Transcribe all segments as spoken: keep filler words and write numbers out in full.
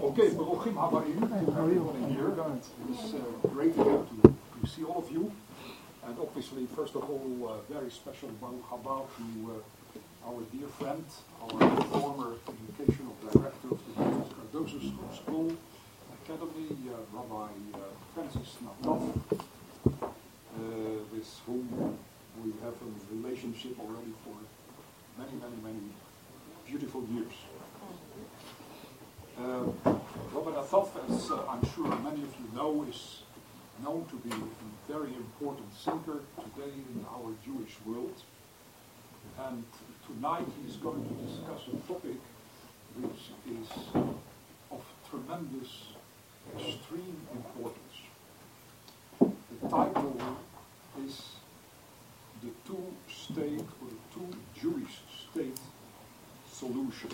Okay, Baruchim Habayim, everyone here. It's uh, great again to, to see all of you. And obviously, first of all, uh, very special Baruch Haba to uh, our dear friend, our former educational director of the Cardozo School Academy, uh, Rabbi uh, Francis Natav, uh, with whom we have a relationship already for many, many, many beautiful years. Uh, Rabbi Natav, as uh, I'm sure many of you know, is known to be a very important thinker today in our Jewish world. And tonight he's going to discuss a topic which is of tremendous, extreme importance. The title is The Two-State or the Two-Jewish State Solution.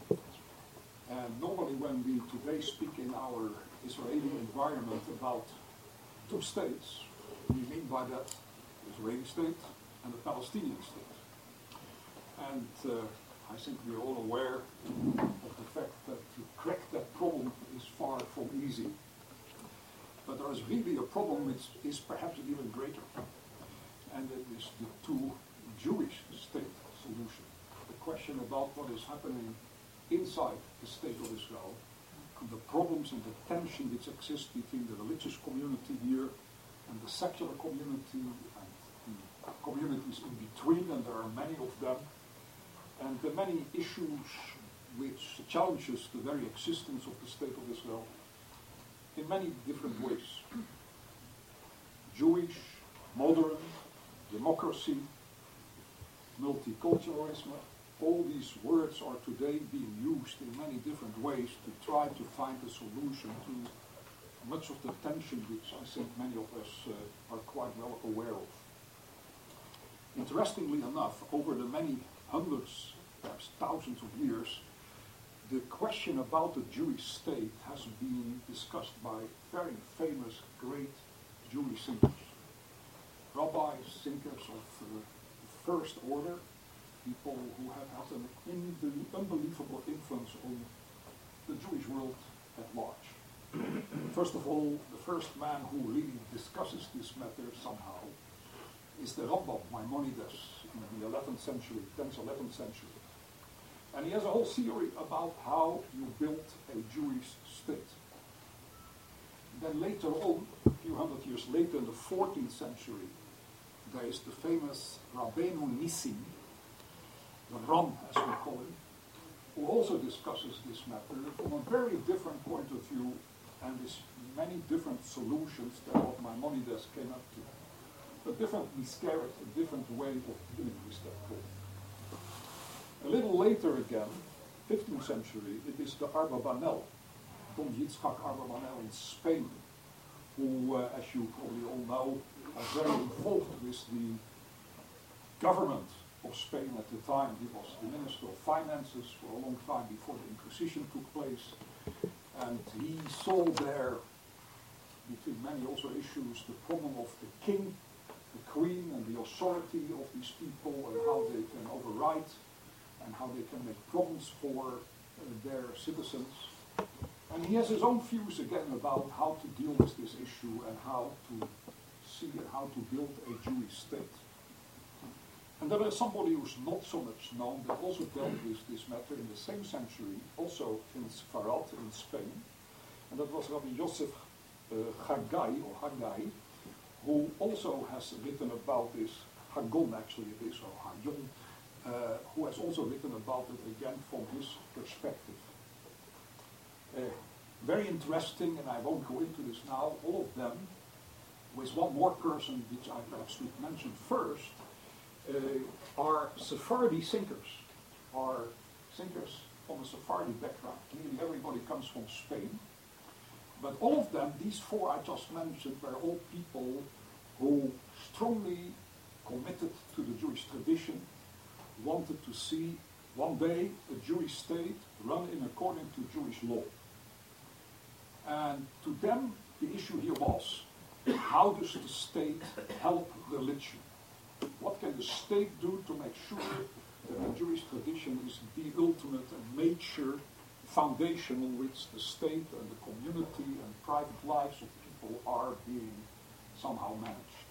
And normally when we today speak in our Israeli environment about two states, we mean by that the Israeli state and the Palestinian state. And uh, I think we're all aware of the fact that to crack that problem is far from easy. But there is really a problem which is perhaps even greater. And it is the two Jewish state solution. The question about what is happening inside the state of Israel, and the problems and the tension which exist between the religious community here and the secular community and the communities in between, and there are many of them, and the many issues which challenges the very existence of the state of Israel in many different ways. Jewish, modern, democracy, multiculturalism, all these words are today being used in many different ways to try to find a solution to much of the tension which I think many of us uh, are quite well aware of. Interestingly enough, over the many hundreds, perhaps thousands of years, the question about the Jewish state has been discussed by very famous, great Jewish thinkers. Rabbis, thinkers of uh, the first order, people who have had an in- unbelievable influence on the Jewish world at large. First of all, the first man who really discusses this matter somehow is the Rambam, Maimonides, in the eleventh century, tenth, eleventh century. And he has a whole theory about how you build a Jewish state. Then later on, a few hundred years later, in the fourteenth century, there is the famous Rabbeinu Nissim, the Ram, as we call him, who also discusses this matter from a very different point of view and with many different solutions than what Maimonides came up to. A different miscarriage, a different way of dealing with that problem. A little later again, fifteenth century, it is the Abravanel, Don Yitzhak Abravanel in Spain, who, uh, as you probably all know, are very involved with the government of Spain at the time. He was the Minister of Finances for a long time before the Inquisition took place. And he saw there, between many also issues, the problem of the king, the queen, and the authority of these people, and how they can override, and how they can make problems for uh, their citizens. And he has his own views again about how to deal with this issue and how to see and how to build a Jewish state. And there is somebody who's not so much known that also dealt with this matter in the same century, also in Sfarad, in Spain. And that was Rabbi Yosef uh, Haggai, or Haggai, who also has written about this, Hagon actually it is, or Hagon, uh, who has also written about it again from his perspective. Uh, very interesting, and I won't go into this now, all of them, with one more person which I perhaps should mention first, Uh, are Sephardi thinkers, are thinkers from a Sephardi background. Nearly everybody comes from Spain. But all of them, these four I just mentioned, were all people who strongly committed to the Jewish tradition, wanted to see one day a Jewish state run in according to Jewish law. And to them, the issue here was, how does the state help religion? What can the state do to make sure that the Jewish tradition is the ultimate and major foundation on which the state and the community and private lives of people are being somehow managed.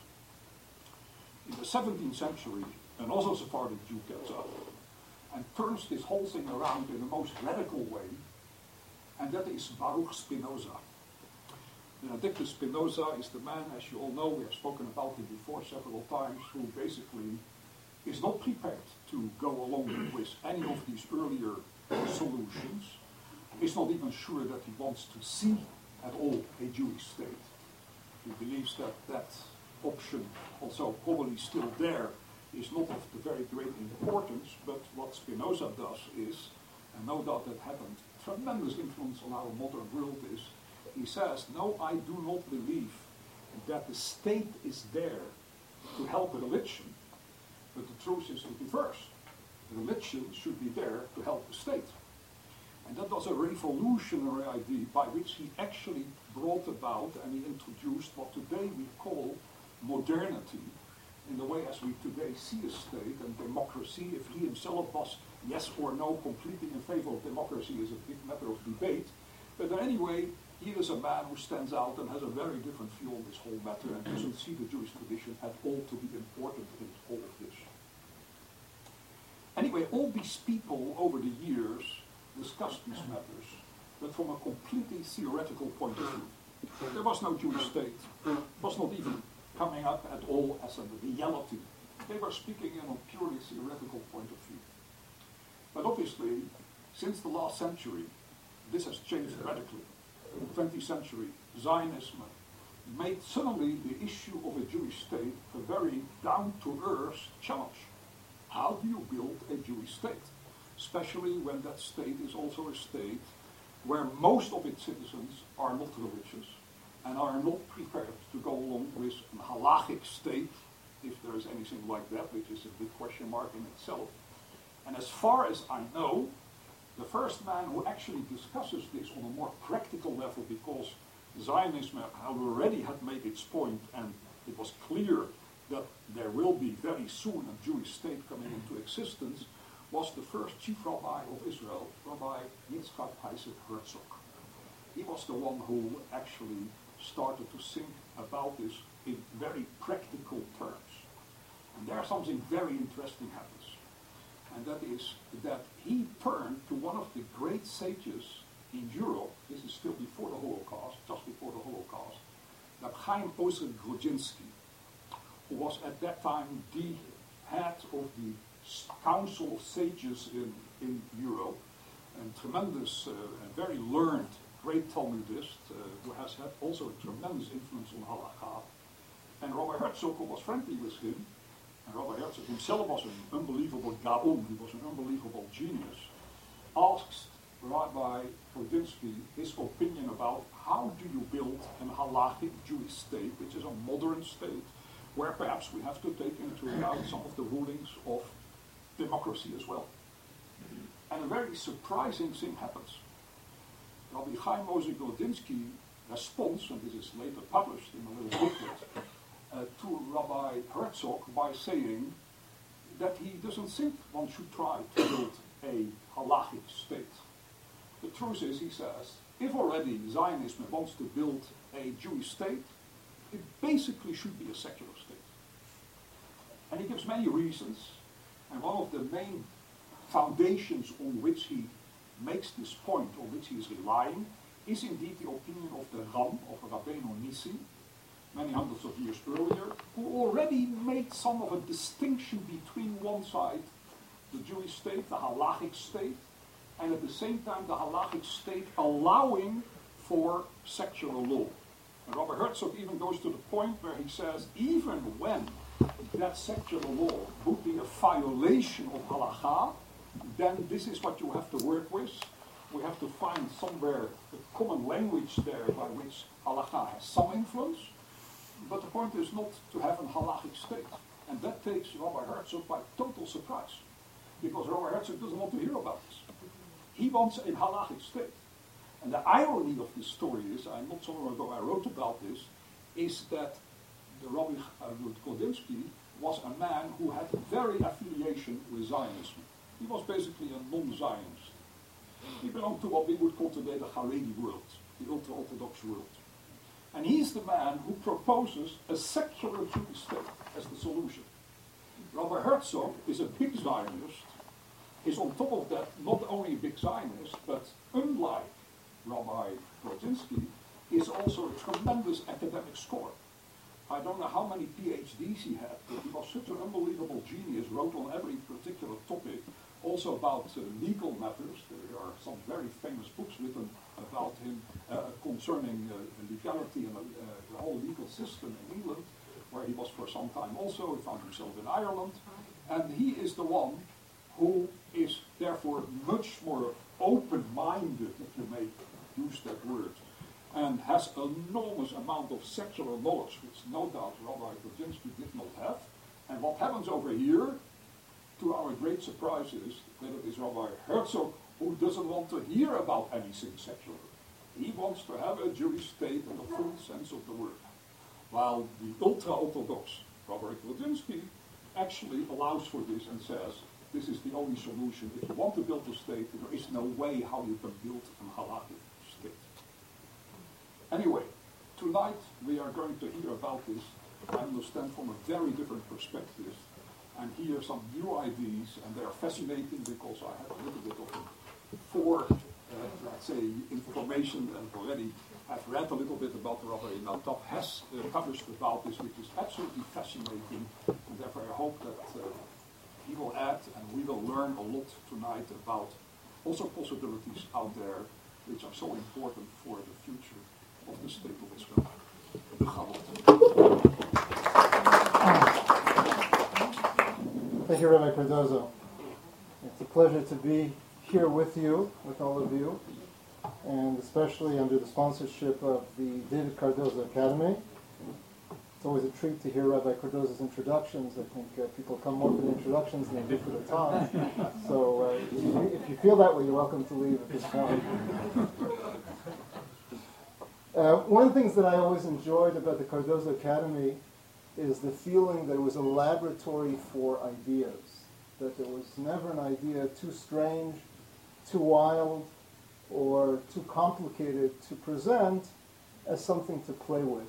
In the seventeenth century, and also Sephardic Jew gets up and turns this whole thing around in the most radical way, and that is Baruch Spinoza. Benedictus Spinoza is the man, as you all know, we have spoken about him before several times, who basically is not prepared to go along with any of these earlier solutions, is not even sure that he wants to see at all a Jewish state. He believes that that option, also probably still there, is not of the very great importance, but what Spinoza does is, and no doubt that had a tremendous influence on our modern world, is he says, no, I do not believe that the state is there to help religion, but the truth is the reverse. Religion should be there to help the state. And that was a revolutionary idea by which he actually brought about and he introduced what today we call modernity, in the way as we today see a state and democracy. If he himself was yes or no completely in favor of democracy is a big matter of debate. But anyway, he is a man who stands out and has a very different view on this whole matter and doesn't see the Jewish tradition at all to be important in all of this. Anyway, all these people over the years discussed these matters, but from a completely theoretical point of view. There was no Jewish state. It was not even coming up at all as a reality. They were speaking in a purely theoretical point of view. But obviously, since the last century, this has changed radically. In the twentieth century, Zionism made suddenly the issue of a Jewish state a very down-to-earth challenge. How do you build a Jewish state? Especially when that state is also a state where most of its citizens are not religious and are not prepared to go along with a halachic state, if there is anything like that, which is a big question mark in itself. And as far as I know, the first man who actually discusses this on a more practical level, because Zionism already had made its point and it was clear that there will be very soon a Jewish state coming into existence, was the first chief rabbi of Israel, Rabbi Yitzchak Isaac Herzog. He was the one who actually started to think about this in very practical terms. And there something very interesting happens. And that is that he turned to one of the great sages in Europe, this is still before the Holocaust, just before the Holocaust, Reb Chaim Ozer Grodzinski, who was at that time the head of the Council of Sages in, in Europe, and tremendous, uh, and very learned, great Talmudist, uh, who has had also a tremendous influence on Halakha. And Rabbi Herzog, who was friendly with him, and Rabbi Herzog himself was an unbelievable Gaon, he was an unbelievable genius, asked Rabbi Grodzinski his opinion about how do you build an halachic Jewish state, which is a modern state, where perhaps we have to take into account some of the rulings of democracy as well. And a very surprising thing happens. Rabbi Chaim Ozer Grodzinski responds, and this is later published in a little booklet, uh, to Rabbi Herzog by saying that he doesn't think one should try to build a halachic state. The truth is, he says, if already Zionism wants to build a Jewish state, it basically should be a secular state. And he gives many reasons, and one of the main foundations on which he makes this point, on which he is relying, is indeed the opinion of the Ram, of Rabbeinu Nissi, many hundreds of years earlier, who already made some of a distinction between one side, the Jewish state, the halachic state, and at the same time the halachic state allowing for secular law. And Rabbi Herzog even goes to the point where he says, even when that secular law would be a violation of halakha, then this is what you have to work with. We have to find somewhere a common language there by which halakha has some influence. But the point is not to have a halachic state. And that takes Rabbi Herzog by total surprise. Because Rabbi Herzog doesn't want to hear about this. He wants a halachic state. And the irony of this story is, I'm not so long ago I wrote about this, is that the Rabbi Grodzinski was a man who had very affiliation with Zionism. He was basically a non-Zionist. He belonged to what we would call today the Haredi world, the ultra-Orthodox world. And he's the man who proposes a secular Jewish state as the solution. Rabbi Herzog is a big Zionist, is on top of that not only a big Zionist, but unlike Rabbi Grodzinsky, is also a tremendous academic scholar. I don't know how many PhDs he had, but he was such an unbelievable genius, wrote on every particular topic, also about uh, legal matters. There are some very famous books written about him uh, concerning uh, legality and uh, the whole legal system in England, where he was for some time also. He found himself in Ireland. And he is the one who is therefore much more open-minded, if you may use that word, and has an enormous amount of secular knowledge, which no doubt Rabbi Grodzinsky did not have. And what happens over here, to our great surprise, is that it is Rabbi Herzog who doesn't want to hear about anything secular. He wants to have a Jewish state in the full sense of the word. While the ultra-Orthodox Rabbi Grodzinsky actually allows for this and says, this is the only solution. If you want to build a state, there is no way how you can build an halakhic state. Anyway, tonight we are going to hear about this, I understand, from a very different perspective, and hear some new ideas, and they are fascinating because I have a little bit of a fore, uh, let's say, information, and already I've read a little bit about what Rabbi Nadav has uh, published about this, which is absolutely fascinating, and therefore I hope that uh, he will add, and we will learn a lot tonight about also possibilities out there which are so important for the future of the state of Israel. The Chabad. Thank you, Rabbi Cardozo. It's a pleasure to be here with you, with all of you, and especially under the sponsorship of the David Cardozo Academy. It's always a treat to hear Rabbi Cardozo's introductions. I think uh, people come more for the introductions than they do for the talk. So uh, if, you, if you feel that way, you're welcome to leave at this point. Uh, one of the things that I always enjoyed about the Cardozo Academy is the feeling that it was a laboratory for ideas, that there was never an idea too strange, too wild, or too complicated to present as something to play with.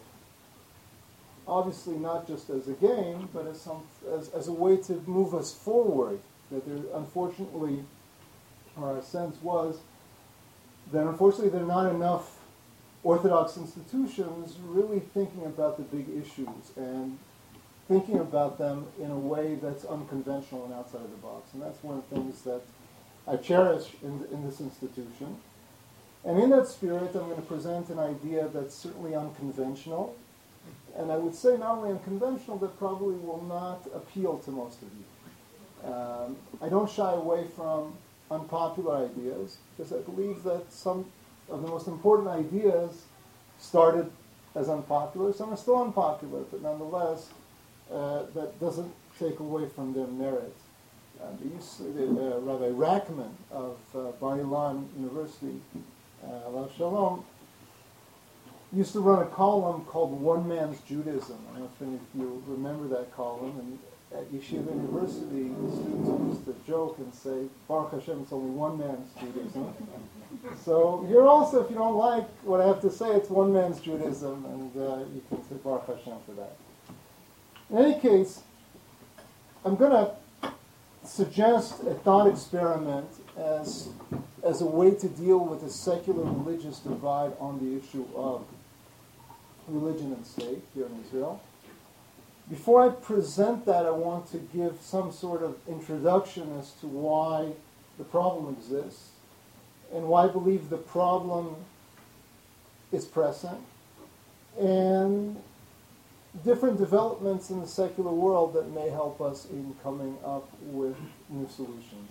Obviously not just as a game, but as, some, as, as a way to move us forward. That there, unfortunately, or our sense was, that unfortunately there are not enough Orthodox institutions really thinking about the big issues and thinking about them in a way that's unconventional and outside of the box. And that's one of the things that I cherish in, in this institution. And in that spirit, I'm going to present an idea that's certainly unconventional. And I would say not only unconventional, but probably will not appeal to most of you. Um, I don't shy away from unpopular ideas, because I believe that some of the most important ideas started as unpopular. Some are still unpopular, but nonetheless, uh, that doesn't take away from their merit. Uh, the use, uh, Rabbi Rachman of uh, Bar Ilan University, uh, Alav Shalom, used to run a column called One Man's Judaism. I don't know if any of you remember that column. And at Yeshiva University, the students used to joke and say, Baruch Hashem, it's only one man's Judaism. So here also, if you don't like what I have to say, it's one man's Judaism, and uh, you can say Baruch Hashem for that. In any case, I'm going to suggest a thought experiment as, as a way to deal with the secular religious divide on the issue of religion and state here in Israel. Before I present that, I want to give some sort of introduction as to why the problem exists and why I believe the problem is present, and different developments in the secular world that may help us in coming up with new solutions.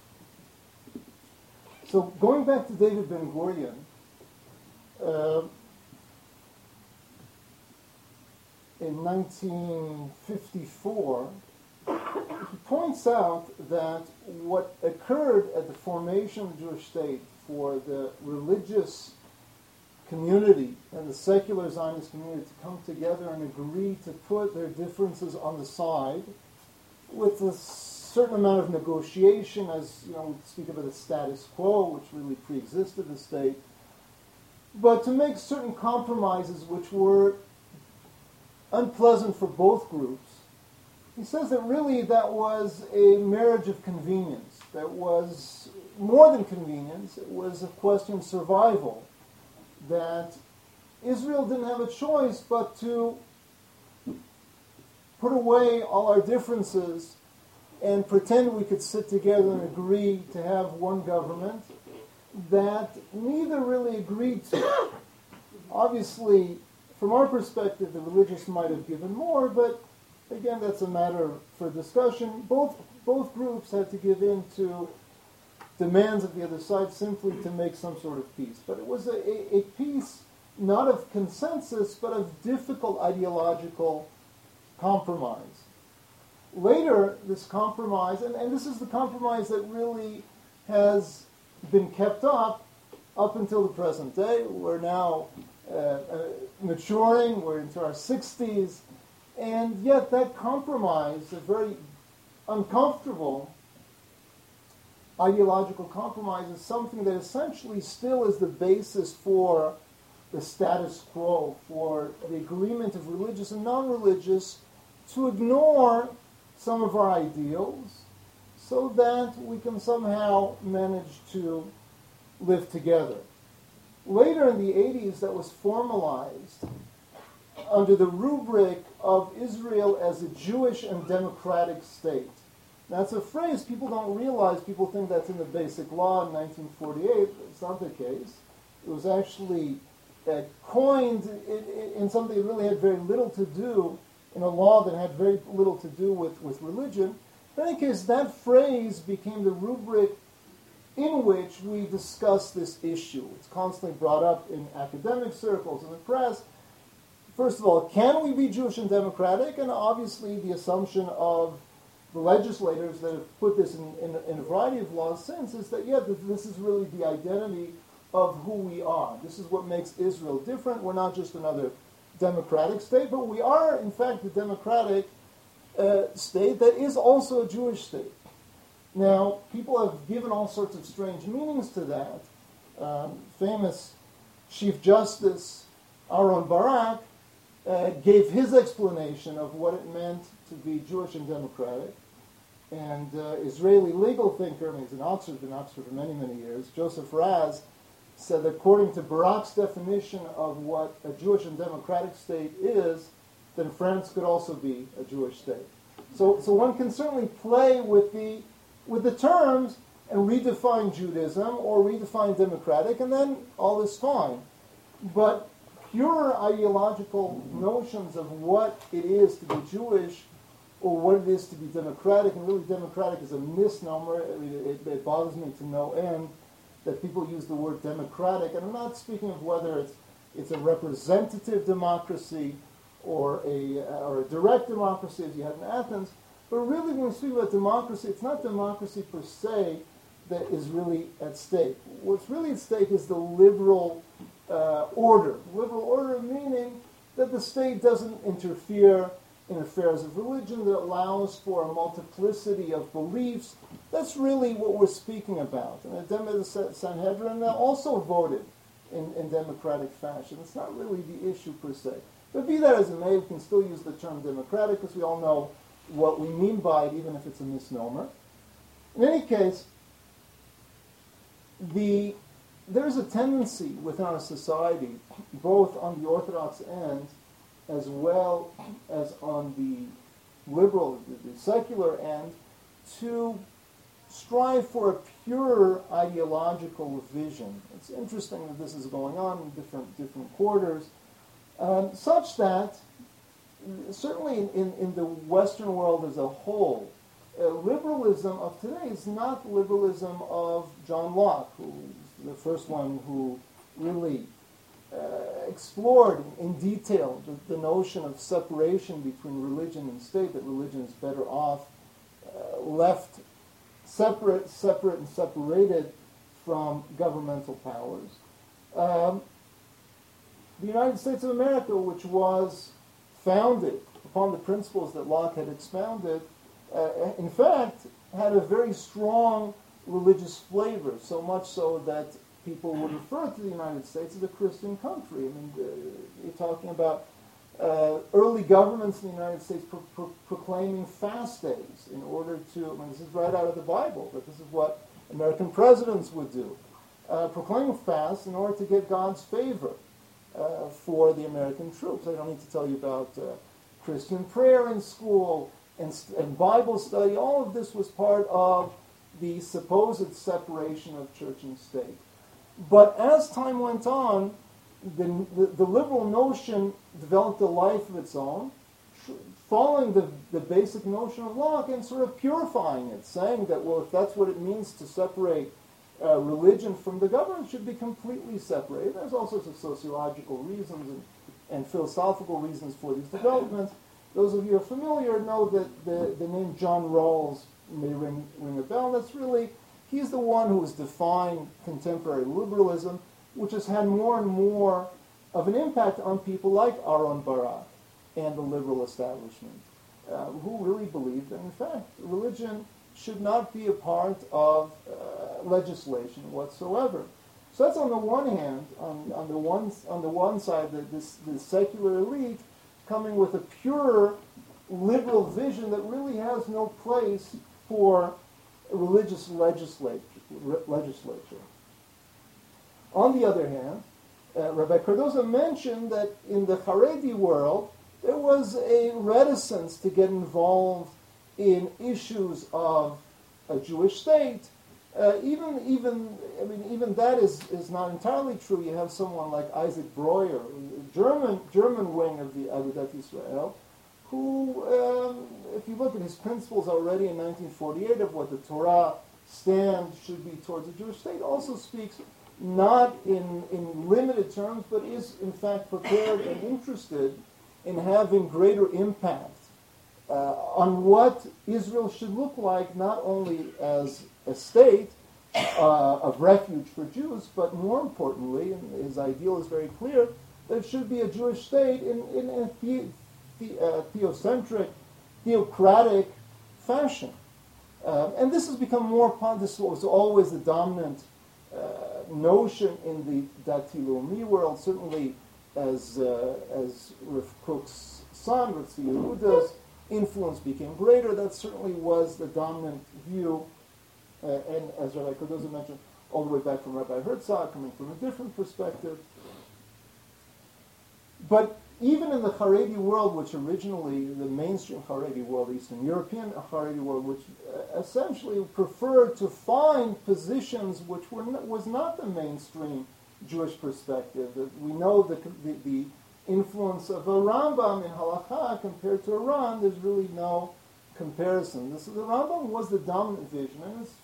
So going back to David Ben-Gurion, uh, in nineteen fifty-four, he points out that what occurred at the formation of the Jewish state for the religious community and the secular Zionist community to come together and agree to put their differences on the side with the certain amount of negotiation, as you know, we speak about the status quo, which really pre-existed the state, but to make certain compromises which were unpleasant for both groups. He says that really that was a marriage of convenience. That was more than convenience. It was a question of survival. That Israel didn't have a choice but to put away all our differences and pretend we could sit together and agree to have one government that neither really agreed to. Obviously, from our perspective, the religious might have given more, but again, that's a matter for discussion. Both both groups had to give in to demands of the other side simply to make some sort of peace. But it was a, a, a peace not of consensus, but of difficult ideological compromise. Later, this compromise, and, and this is the compromise that really has been kept up up until the present day. We're now uh, uh, maturing, we're into our sixties, and yet that compromise, a very uncomfortable ideological compromise, is something that essentially still is the basis for the status quo, for the agreement of religious and non-religious to ignore some of our ideals so that we can somehow manage to live together. Later in the eighties, that was formalized under the rubric of Israel as a Jewish and democratic state. That's a phrase people don't realize. People think that's in the Basic Law in nineteen forty-eight. It's not the case. It was actually uh, coined in, in something that really had very little to do, in a law that had very little to do with, with religion. In any case, that phrase became the rubric in which we discuss this issue. It's constantly brought up in academic circles, in the press. First of all, can we be Jewish and democratic? And obviously the assumption of the legislators that have put this in, in, in a variety of laws since is that, yeah, this is really the identity of who we are. This is what makes Israel different. We're not just another democratic state, but we are, in fact, a democratic uh, state that is also a Jewish state. Now, people have given all sorts of strange meanings to that. Um, famous Chief Justice Aaron Barak uh, gave his explanation of what it meant to be Jewish and democratic. And uh, Israeli legal thinker, and he's in Oxford, been in Oxford for many, many years, Joseph Raz, said that according to Barak's definition of what a Jewish and democratic state is, then France could also be a Jewish state. So, so one can certainly play with the with the terms and redefine Judaism or redefine democratic, and then all is fine. But pure ideological notions of what it is to be Jewish or what it is to be democratic, and really democratic is a misnomer. I mean, it, it bothers me to no end that people use the word democratic, and I'm not speaking of whether it's it's a representative democracy or a or a direct democracy as you had in Athens. But really, when we speak about democracy, it's not democracy per se that is really at stake. What's really at stake is the liberal uh, order. Liberal order meaning that the state doesn't interfere in affairs of religion, that allows for a multiplicity of beliefs. That's really what we're speaking about. And the Sanhedrin also voted in, in democratic fashion. It's not really the issue per se. But be that as it may, we can still use the term democratic because we all know what we mean by it, even if it's a misnomer. In any case, the there's a tendency within our society, both on the Orthodox end as well as on the liberal, the, the secular end, to strive for a pure ideological vision. It's interesting that this is going on in different different quarters, um, such that certainly in, in, in the Western world as a whole, uh, liberalism of today is not liberalism of John Locke, who was the first one who really uh, explored in detail the, the notion of separation between religion and state, that religion is better off uh, left separate, separate and separated from governmental powers. Um, the United States of America, which was founded upon the principles that Locke had expounded, uh, in fact, had a very strong religious flavor, so much so that people would refer to the United States as a Christian country. I mean, uh, you're talking about uh, early governments in the United States pro- pro- proclaiming fast days in order to, I mean, this is right out of the Bible, but this is what American presidents would do, uh, proclaiming fast in order to get God's favor uh, for the American troops. I don't need to tell you about uh, Christian prayer in school and, and Bible study. All of this was part of the supposed separation of church and state. But as time went on, the, the, the liberal notion developed a life of its own, following the, the basic notion of Locke and sort of purifying it, saying that, well, if that's what it means to separate uh, religion from the government, it should be completely separated. There's all sorts of sociological reasons and, and philosophical reasons for these developments. Those of you who are familiar know that the, the name John Rawls may ring, ring a bell. That's really, he's the one who has defined contemporary liberalism, which has had more and more of an impact on people like Aaron Barak and the liberal establishment, uh, who really believed that, in fact, religion should not be a part of uh, legislation whatsoever. So that's on the one hand, on, on the one on the one side, the, this, the secular elite coming with a pure liberal vision that really has no place for religious legislature. legislature. On the other hand, uh, Rabbi Cardozo mentioned that in the Haredi world, there was a reticence to get involved in issues of a Jewish state. Uh, even, even, I mean, even that is, is not entirely true. You have someone like Isaac Breuer, German, German wing of the Agudat Israel, who, um, if you look at his principles already in nineteen forty-eight of what the Torah stand should be towards a Jewish state, also speaks not in, in limited terms, but is in fact prepared and interested in having greater impact uh, on what Israel should look like, not only as a state uh, of refuge for Jews, but more importantly, and his ideal is very clear, that it should be a Jewish state in, in a the, the, uh, theocentric, theocratic fashion. Uh, and this has become more, this was always the dominant uh, notion in the Dati Leumi world, certainly as uh, as Rav Kook's son, Rav Tzvi Yehuda's influence became greater. That certainly was the dominant view. Uh, and as Rabbi Cardozo mentioned, all the way back from Rabbi Herzog, coming from a different perspective. But even in the Haredi world, which originally, the mainstream Haredi world, Eastern European Haredi world, which uh, essentially preferred to find positions which were not, was not the mainstream Jewish perspective. We know the, the, the influence of a Rambam in Halakha compared to Iran. There's really no comparison. This, the Rambam was the dominant vision, and it's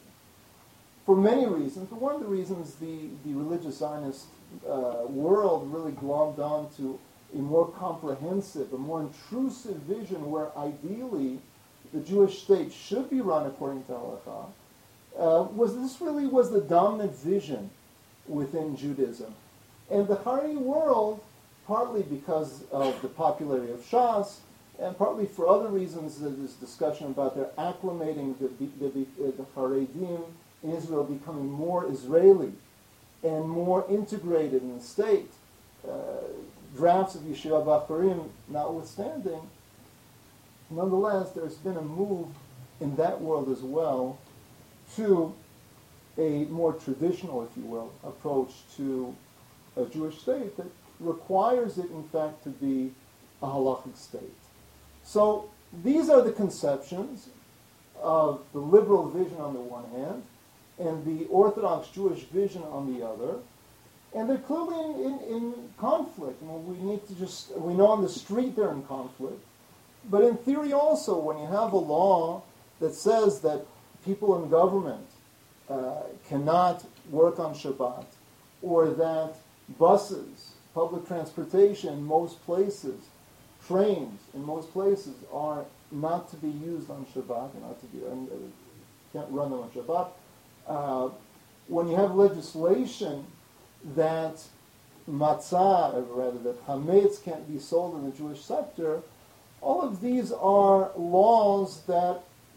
for many reasons. But one of the reasons the, the religious Zionist uh, world really glommed on to a more comprehensive, a more intrusive vision where ideally the Jewish state should be run according to Halakha, uh, was this really was the dominant vision within Judaism. And the Haredi world, partly because of the popularity of Shas, and partly for other reasons, there's discussion about their acclimating the, the, the, the Haredim in Israel becoming more Israeli and more integrated in the state. Uh, drafts of Yeshiva Bacharim notwithstanding, nonetheless, there's been a move in that world as well to a more traditional, if you will, approach to a Jewish state that requires it, in fact, to be a halachic state. So these are the conceptions of the liberal vision on the one hand and the Orthodox Jewish vision on the other. And they're clearly in, in, in conflict. I mean, we need to just, we know on the street they're in conflict. But in theory also, when you have a law that says that people in government uh, cannot work on Shabbat, or that buses, public transportation in most places, trains in most places are not to be used on Shabbat, not to be, and, uh, can't run them on Shabbat. Uh, when you have legislation that matzah, or rather that chametz can't be sold in the Jewish sector, all of these are laws that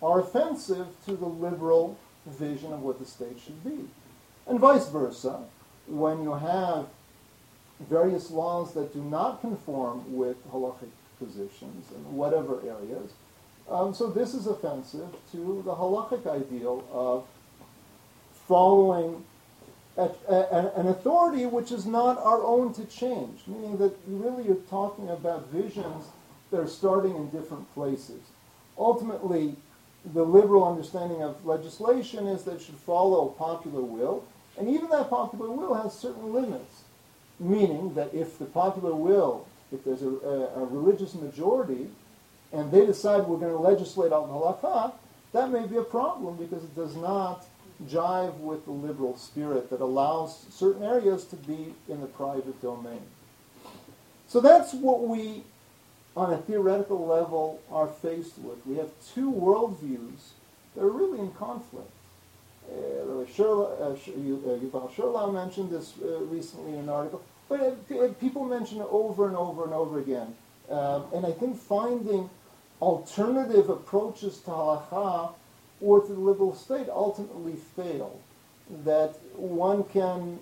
are offensive to the liberal vision of what the state should be. And vice versa, when you have various laws that do not conform with halachic positions in whatever areas, um, so this is offensive to the halachic ideal of following a, a, an authority which is not our own to change, meaning that really you're talking about visions that are starting in different places. Ultimately, the liberal understanding of legislation is that it should follow popular will, and even that popular will has certain limits, meaning that if the popular will, if there's a, a, a religious majority, and they decide we're going to legislate al halakha, that may be a problem because it does not jive with the liberal spirit that allows certain areas to be in the private domain. So that's what we, on a theoretical level, are faced with. We have two worldviews that are really in conflict. Uh, Sherla, uh, Yuval Sherlau mentioned this uh, recently in an article, but uh, people mention it over and over and over again. Um, and I think finding alternative approaches to halakha or to the liberal state ultimately fail. That one can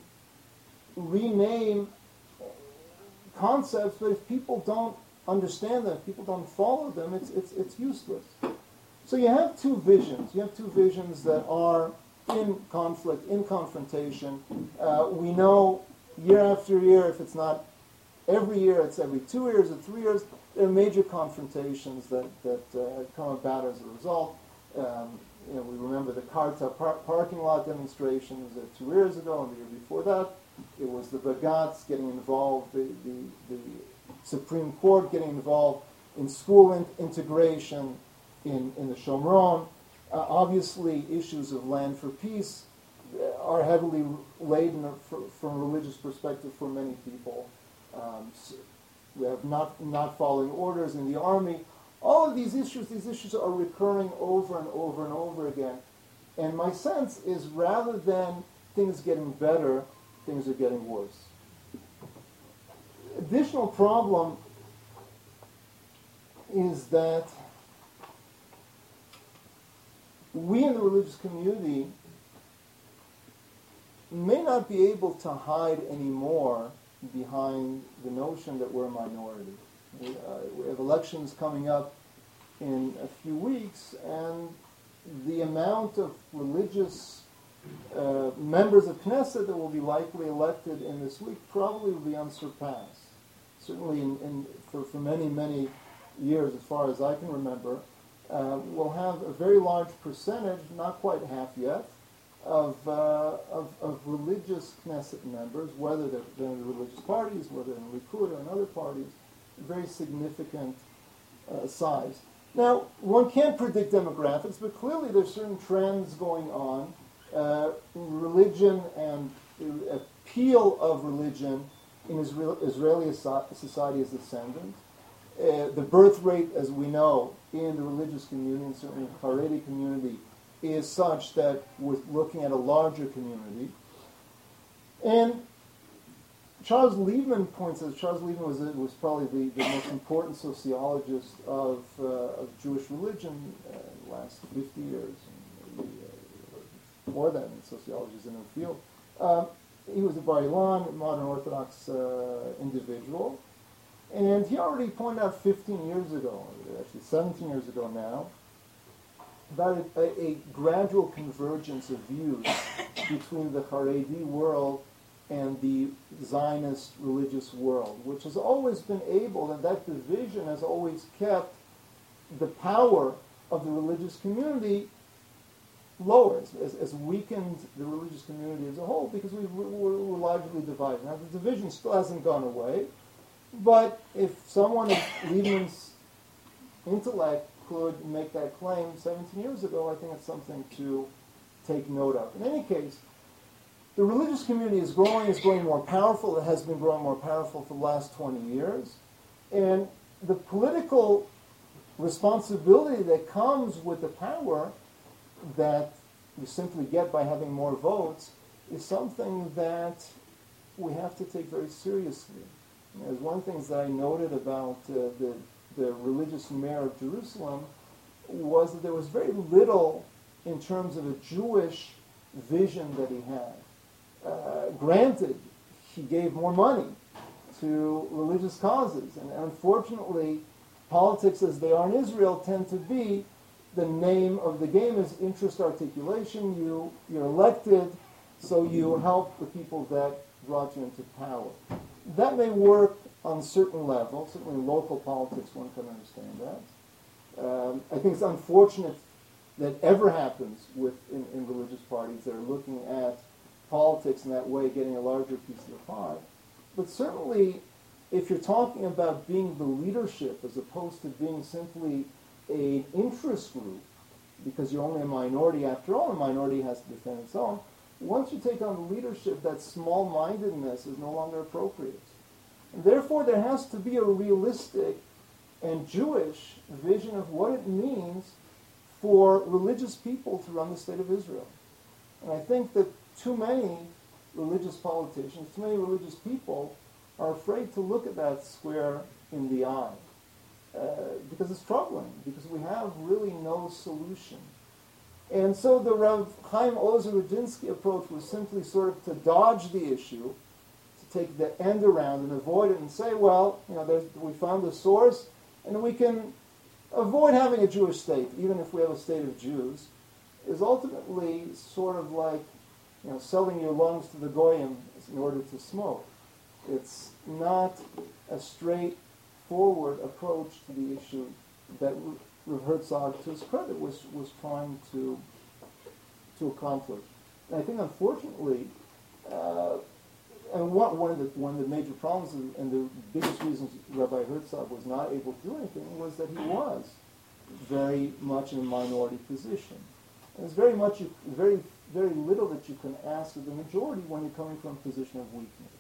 rename concepts, but if people don't understand them, if people don't follow them, it's it's it's useless. So you have two visions. You have two visions that are in conflict, in confrontation. Uh, we know year after year, if it's not every year, it's every two years or three years, there are major confrontations that, that uh, come about as a result. Um, you know, we remember the Karta par- parking lot demonstrations uh, two years ago, and the year before that, it was the Bagats getting involved, the, the, the Supreme Court getting involved in school in- integration in, in the Shomron. Uh, obviously, issues of land for peace are heavily laden for, from a religious perspective for many people. Um, so we have not not following orders in the army. All of these issues, these issues are recurring over and over and over again. And my sense is rather than things getting better, things are getting worse. Additional problem is that we in the religious community may not be able to hide anymore behind the notion that we're a minority. We, uh, we have elections coming up in a few weeks, and the amount of religious uh, members of Knesset that will be likely elected in this week probably will be unsurpassed. Certainly in, in, for, for many, many years, as far as I can remember, uh, we'll have a very large percentage, not quite half yet, of, uh, of, of religious Knesset members, whether they're, they're in the religious parties, whether in Likud or in other parties, very significant uh, size. Now, one can't predict demographics, but clearly there's certain trends going on. Uh, religion and the appeal of religion in Israel, Israeli society is ascendant. Uh, the birth rate, as we know, in the religious community, and certainly the Haredi community, is such that we're looking at a larger community. And Charles Liebman points out, Charles Liebman was, was probably the, the most important sociologist of, uh, of Jewish religion uh, in the last fifty years, maybe, uh, more than sociologists in the field. Uh, he was a Bar Ilan, modern Orthodox uh, individual, and he already pointed out fifteen years ago, actually seventeen years ago now, about a, a, a gradual convergence of views between the Haredi world and the Zionist religious world, which has always been able, and that division has always kept the power of the religious community lower, has, has weakened the religious community as a whole, because we were, we're largely divided. Now, the division still hasn't gone away, but if someone of Liebman's intellect could make that claim seventeen years ago, I think it's something to take note of. In any case, the religious community is growing, is growing more powerful. It has been growing more powerful for the last twenty years. And the political responsibility that comes with the power that you simply get by having more votes is something that we have to take very seriously. There's one thing that I noted about uh, the, the religious mayor of Jerusalem was that there was very little in terms of a Jewish vision that he had. Uh, granted, he gave more money to religious causes, and unfortunately, politics as they are in Israel tend to be the name of the game is interest articulation. You, you're elected, so you help the people that brought you into power. That may work on certain levels. Certainly in local politics, one can understand that. Um, I think it's unfortunate that ever happens with in, in religious parties that are looking at politics in that way, getting a larger piece of the pie. But certainly, if you're talking about being the leadership as opposed to being simply an interest group, because you're only a minority after all, a minority has to defend its own, once you take on the leadership, that small-mindedness is no longer appropriate. And therefore, there has to be a realistic and Jewish vision of what it means for religious people to run the state of Israel. And I think that too many religious politicians, too many religious people are afraid to look at that square in the eye. Uh, because it's troubling, because we have really no solution. And so the Rav Chaim Ozer Rudinsky approach was simply sort of to dodge the issue, to take the end around and avoid it and say, well, you know, there's, we found the source, and we can avoid having a Jewish state, even if we have a state of Jews, is ultimately sort of like, you know, selling your lungs to the goyim in order to smoke. It's not a straightforward approach to the issue that Rav Herzog, to his credit, was was trying to to accomplish. And I think, unfortunately, uh, and one, one of the one of the major problems and, and the biggest reasons Rabbi Herzog was not able to do anything was that he was very much in a minority position. And there's very much, you, very very little that you can ask of the majority when you're coming from a position of weakness.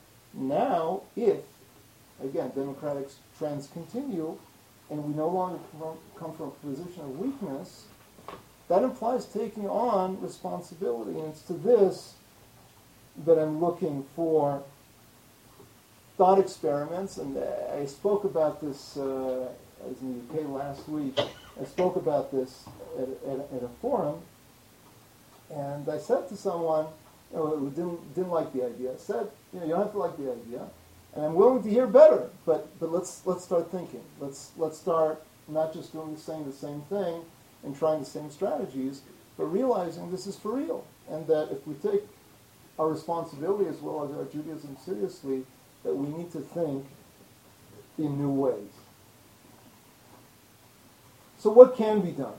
Now, if again democratic trends continue, and we no longer come from a position of weakness, that implies taking on responsibility. And it's to this that I'm looking for thought experiments. And I spoke about this, uh, I was in the U K last week, I spoke about this at, at, at a forum, and I said to someone, you know, who didn't, didn't like the idea, I said, you know, you don't have to like the idea, and I'm willing to hear better, but but let's let's start thinking. Let's let's start not just doing the same the same thing and trying the same strategies, but realizing this is for real, and that if we take our responsibility as well as our Judaism seriously, that we need to think in new ways. So what can be done?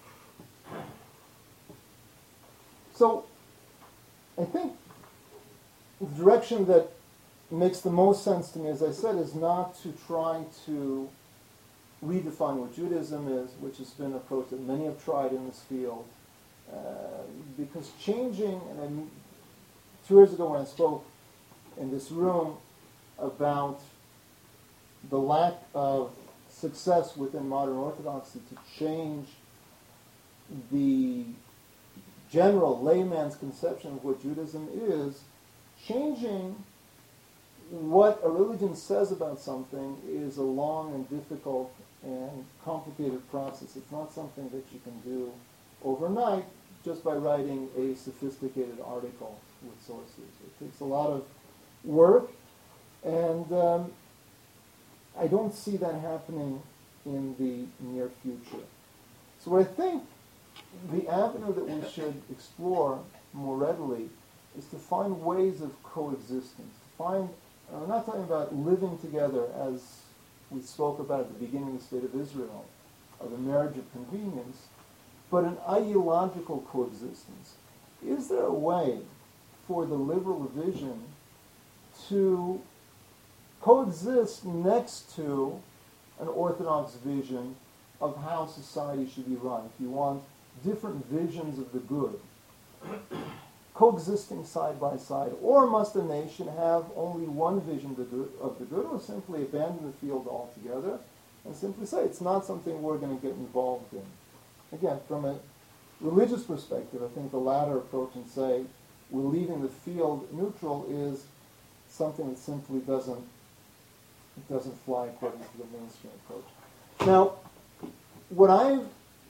So I think the direction that makes the most sense to me, as I said, is not to try to redefine what Judaism is, which has been an approach that many have tried in this field, uh, because changing, and I'm, two years ago when I spoke in this room about the lack of success within modern Orthodoxy to change the general layman's conception of what Judaism is, changing what a religion says about something is a long and difficult and complicated process. It's not something that you can do overnight just by writing a sophisticated article with sources. It takes a lot of work, and um, I don't see that happening in the near future. So what I think the avenue that we should explore more readily is to find ways of coexistence, to find Uh, we're not talking about living together as we spoke about at the beginning of the State of Israel, or the marriage of convenience, but an ideological coexistence. Is there a way for the liberal vision to coexist next to an Orthodox vision of how society should be run? If you want different visions of the good, coexisting side by side, or must a nation have only one vision of the good, of the good, or simply abandon the field altogether and simply say it's not something we're going to get involved in? Again, from a religious perspective, I think the latter approach and say we're leaving the field neutral is something that simply doesn't doesn't fly according to the mainstream approach. Now, what I've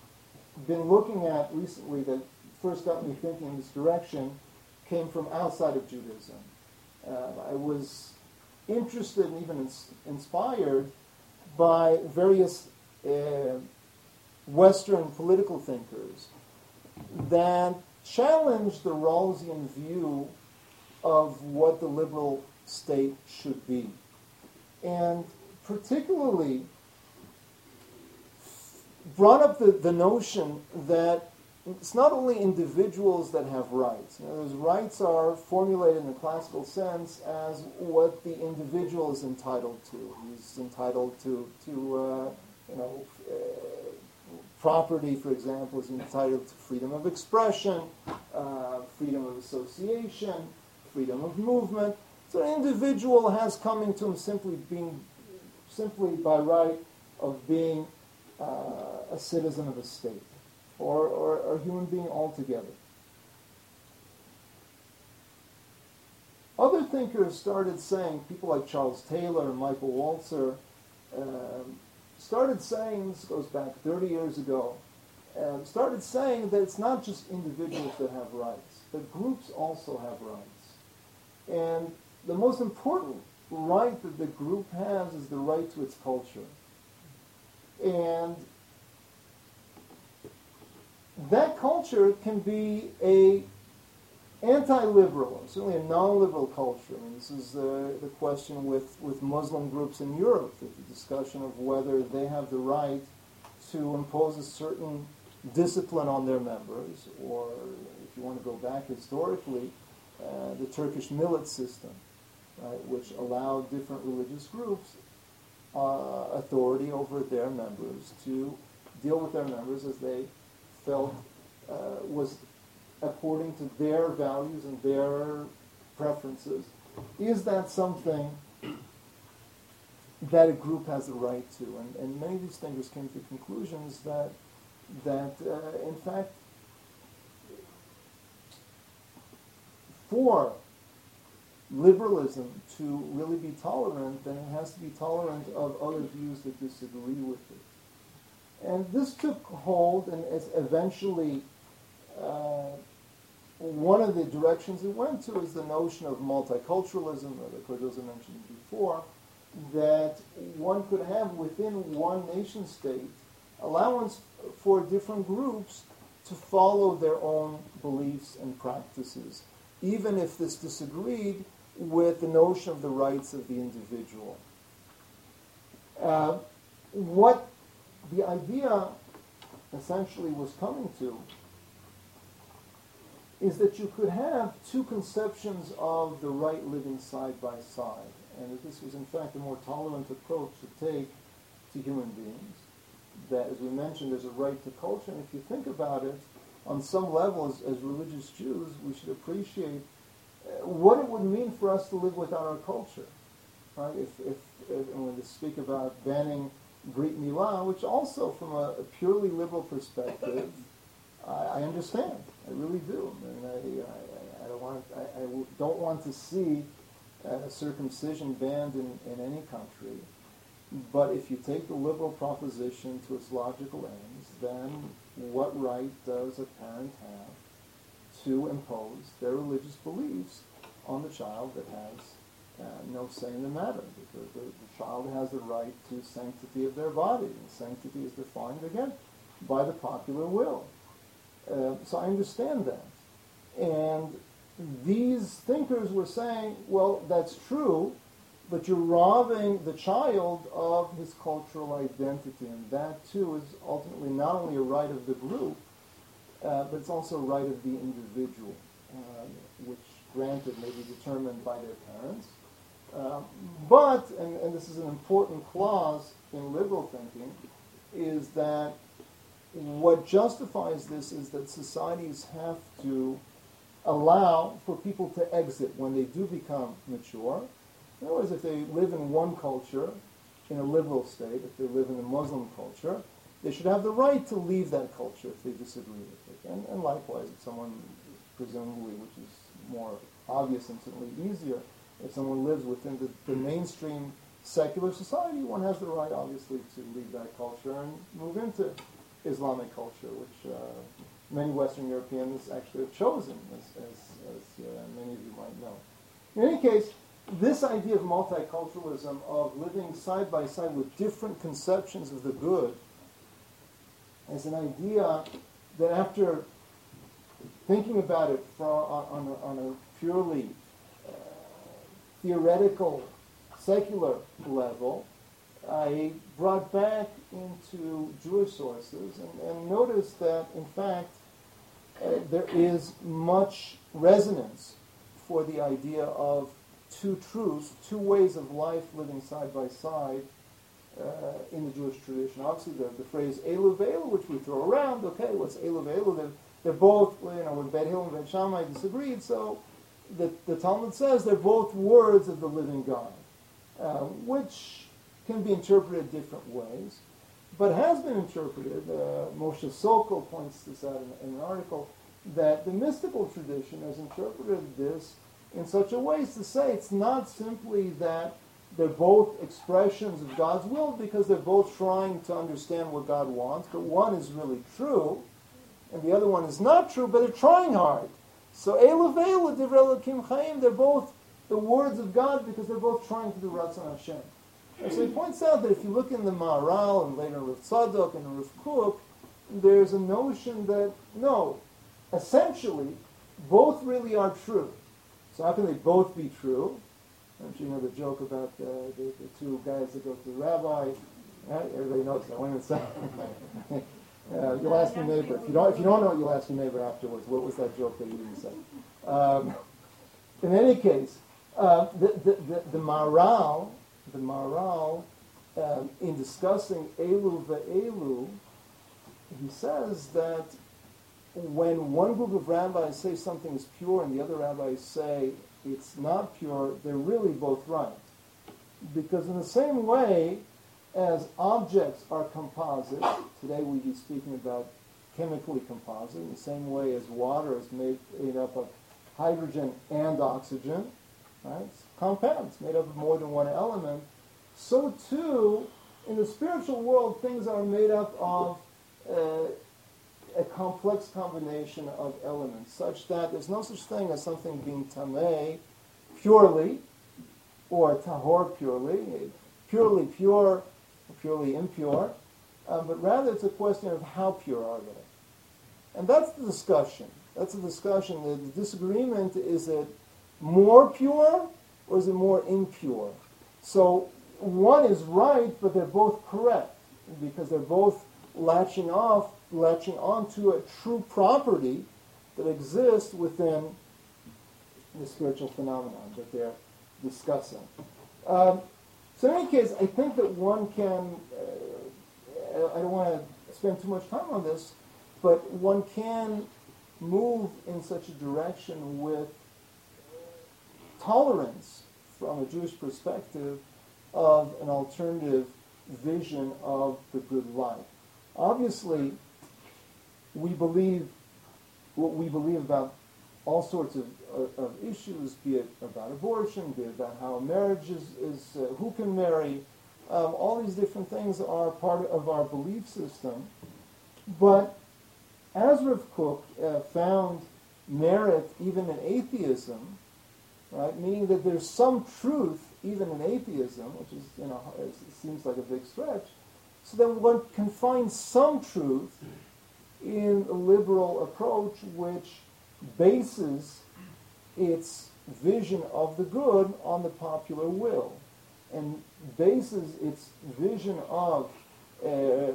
been looking at recently that first got me thinking in this direction came from outside of Judaism. Uh, I was interested and even ins- inspired by various uh, Western political thinkers that challenged the Rawlsian view of what the liberal state should be. And particularly brought up the, the notion that it's not only individuals that have rights. You know, those rights are formulated in the classical sense as what the individual is entitled to. He's entitled to, to uh, you know, uh, property, for example, is entitled to freedom of expression, uh, freedom of association, freedom of movement. So an individual has coming to him simply being, simply by right of being uh, a citizen of a state, or, or, or a human being altogether. Other thinkers started saying, people like Charles Taylor and Michael Walzer, um, started saying, this goes back thirty years ago, um, started saying that it's not just individuals that have rights, but groups also have rights. And the most important right that the group has is the right to its culture. And that culture can be a anti-liberal, or certainly a non-liberal culture. I mean, this is uh, the question with, with Muslim groups in Europe, the discussion of whether they have the right to impose a certain discipline on their members, or if you want to go back historically, uh, the Turkish millet system, right, which allowed different religious groups uh, authority over their members to deal with their members as they felt uh, was according to their values and their preferences. Is that something that a group has the right to? And, and many of these thinkers came to conclusions that, that uh, in fact, for liberalism to really be tolerant, then it has to be tolerant of other views that disagree with it. And this took hold, and it's eventually uh, one of the directions it went to is the notion of multiculturalism, that Cardozo mentioned before, that one could have within one nation state allowance for different groups to follow their own beliefs and practices, even if this disagreed with the notion of the rights of the individual. Uh, what the idea essentially was coming to is that you could have two conceptions of the right living side by side, and that this was in fact a more tolerant approach to take to human beings. That, as we mentioned, there's a right to culture, and if you think about it, on some level, as, as religious Jews, we should appreciate uh, what it would mean for us to live without our culture. Right? If, if, if and when we speak about banning Brit Milah, which also, from a, a purely liberal perspective, I, I understand. I really do. I mean, I, I, I don't want. I, I don't want to see uh, circumcision banned in, in any country. But if you take the liberal proposition to its logical ends, then what right does a parent have to impose their religious beliefs on the child that has uh, no say in the matter? Because the, the child has the right to sanctity of their body, and sanctity is defined, again, by the popular will. Uh, so I understand that. And these thinkers were saying, well, that's true, but you're robbing the child of his cultural identity, and that too is ultimately not only a right of the group, uh, but it's also a right of the individual, uh, which, granted, may be determined by their parents. Uh, but, and, and this is an important clause in liberal thinking, is that what justifies this is that societies have to allow for people to exit when they do become mature. In other words, if they live in one culture, in a liberal state, if they live in a Muslim culture, they should have the right to leave that culture if they disagree with it. And, and likewise, if someone, presumably, which is more obvious and certainly easier, if someone lives within the, the mainstream secular society, one has the right, obviously, to leave that culture and move into Islamic culture, which uh, many Western Europeans actually have chosen, as, as, as uh, many of you might know. In any case, this idea of multiculturalism, of living side by side with different conceptions of the good, is an idea that after thinking about it from, on, a, on a purely uh, theoretical, secular level, I brought back into Jewish sources and, and noticed that, in fact, uh, there is much resonance for the idea of two truths, two ways of life living side by side uh, in the Jewish tradition. Obviously, the, the phrase Elu ve'elu, which we throw around, okay, what's Elu ve'elu? They're, they're both, you know, when Bet Hillel and Bet Shammai disagreed, so the, the Talmud says they're both words of the living God, uh, which can be interpreted different ways, but has been interpreted, uh, Moshe Sokol points this out in, in an article, that the mystical tradition has interpreted this in such a way as to say it's not simply that they're both expressions of God's will because they're both trying to understand what God wants, but one is really true, and the other one is not true, but they're trying hard. So Elu ve'elu divrei Elokim Chaim, they're both the words of God because they're both trying to do Ratzon Hashem. And so he points out that if you look in the Maharal and later in Rav Tzadok and in Rav Kook, there's a notion that, no, essentially, both really are true. So how can they both be true? I'm sure you know the joke about uh, the, the two guys that go to the rabbi. Right? Everybody knows that. Wait a minute. uh, you'll ask your neighbor. If you don't, if you don't know it, you'll ask your neighbor afterwards. What was that joke that you didn't say? Um, in any case, uh, the, the, the, the Maharal, the Maharal, um, in discussing Elu ve'elu, he says that when one group of rabbis say something is pure and the other rabbis say it's not pure, they're really both right. Because in the same way as objects are composite, today we'd be speaking about chemically composite, in the same way as water is made, made up of hydrogen and oxygen, right? It's compounds made up of more than one element. So too, in the spiritual world, things are made up of uh, a complex combination of elements, such that there's no such thing as something being tameh purely, or tahor purely, purely pure, or purely impure, uh, but rather it's a question of how pure are they. And that's the discussion. That's the discussion. The, the disagreement, is it more pure or is it more impure? So one is right, but they're both correct, because they're both latching off latching onto a true property that exists within the spiritual phenomenon that they're discussing. Um, so in any case, I think that one can, uh, I don't want to spend too much time on this, but one can move in such a direction with tolerance from a Jewish perspective of an alternative vision of the good life. Obviously, we believe what we believe about all sorts of, of, of issues, be it about abortion, be it about how marriage is, is uh, who can marry. Um, all these different things are part of our belief system. But as Rav Kook uh, found merit even in atheism, right, meaning that there's some truth even in atheism, which is, you know, it seems like a big stretch, so then one can find some truth in a liberal approach which bases its vision of the good on the popular will and bases its vision of uh,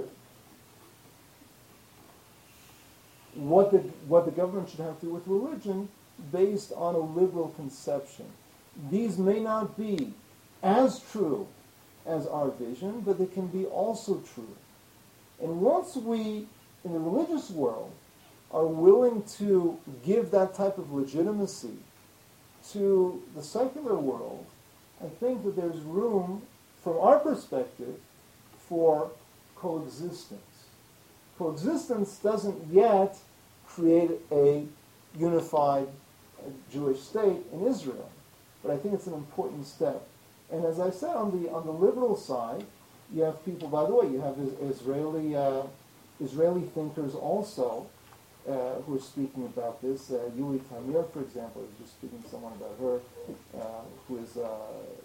what the what the government should have to do with religion based on a liberal conception. These may not be as true as our vision, but they can be also true. And once we, in the religious world, are willing to give that type of legitimacy to the secular world, I think that there's room, from our perspective, for coexistence. Coexistence doesn't yet create a unified uh, Jewish state in Israel, but I think it's an important step. And as I said, on the on the liberal side, you have people. By the way, you have Israeli uh, Israeli thinkers also uh, who are speaking about this. Uh, Yuli Tamir, for example, I was just speaking to someone about her, uh, who is uh,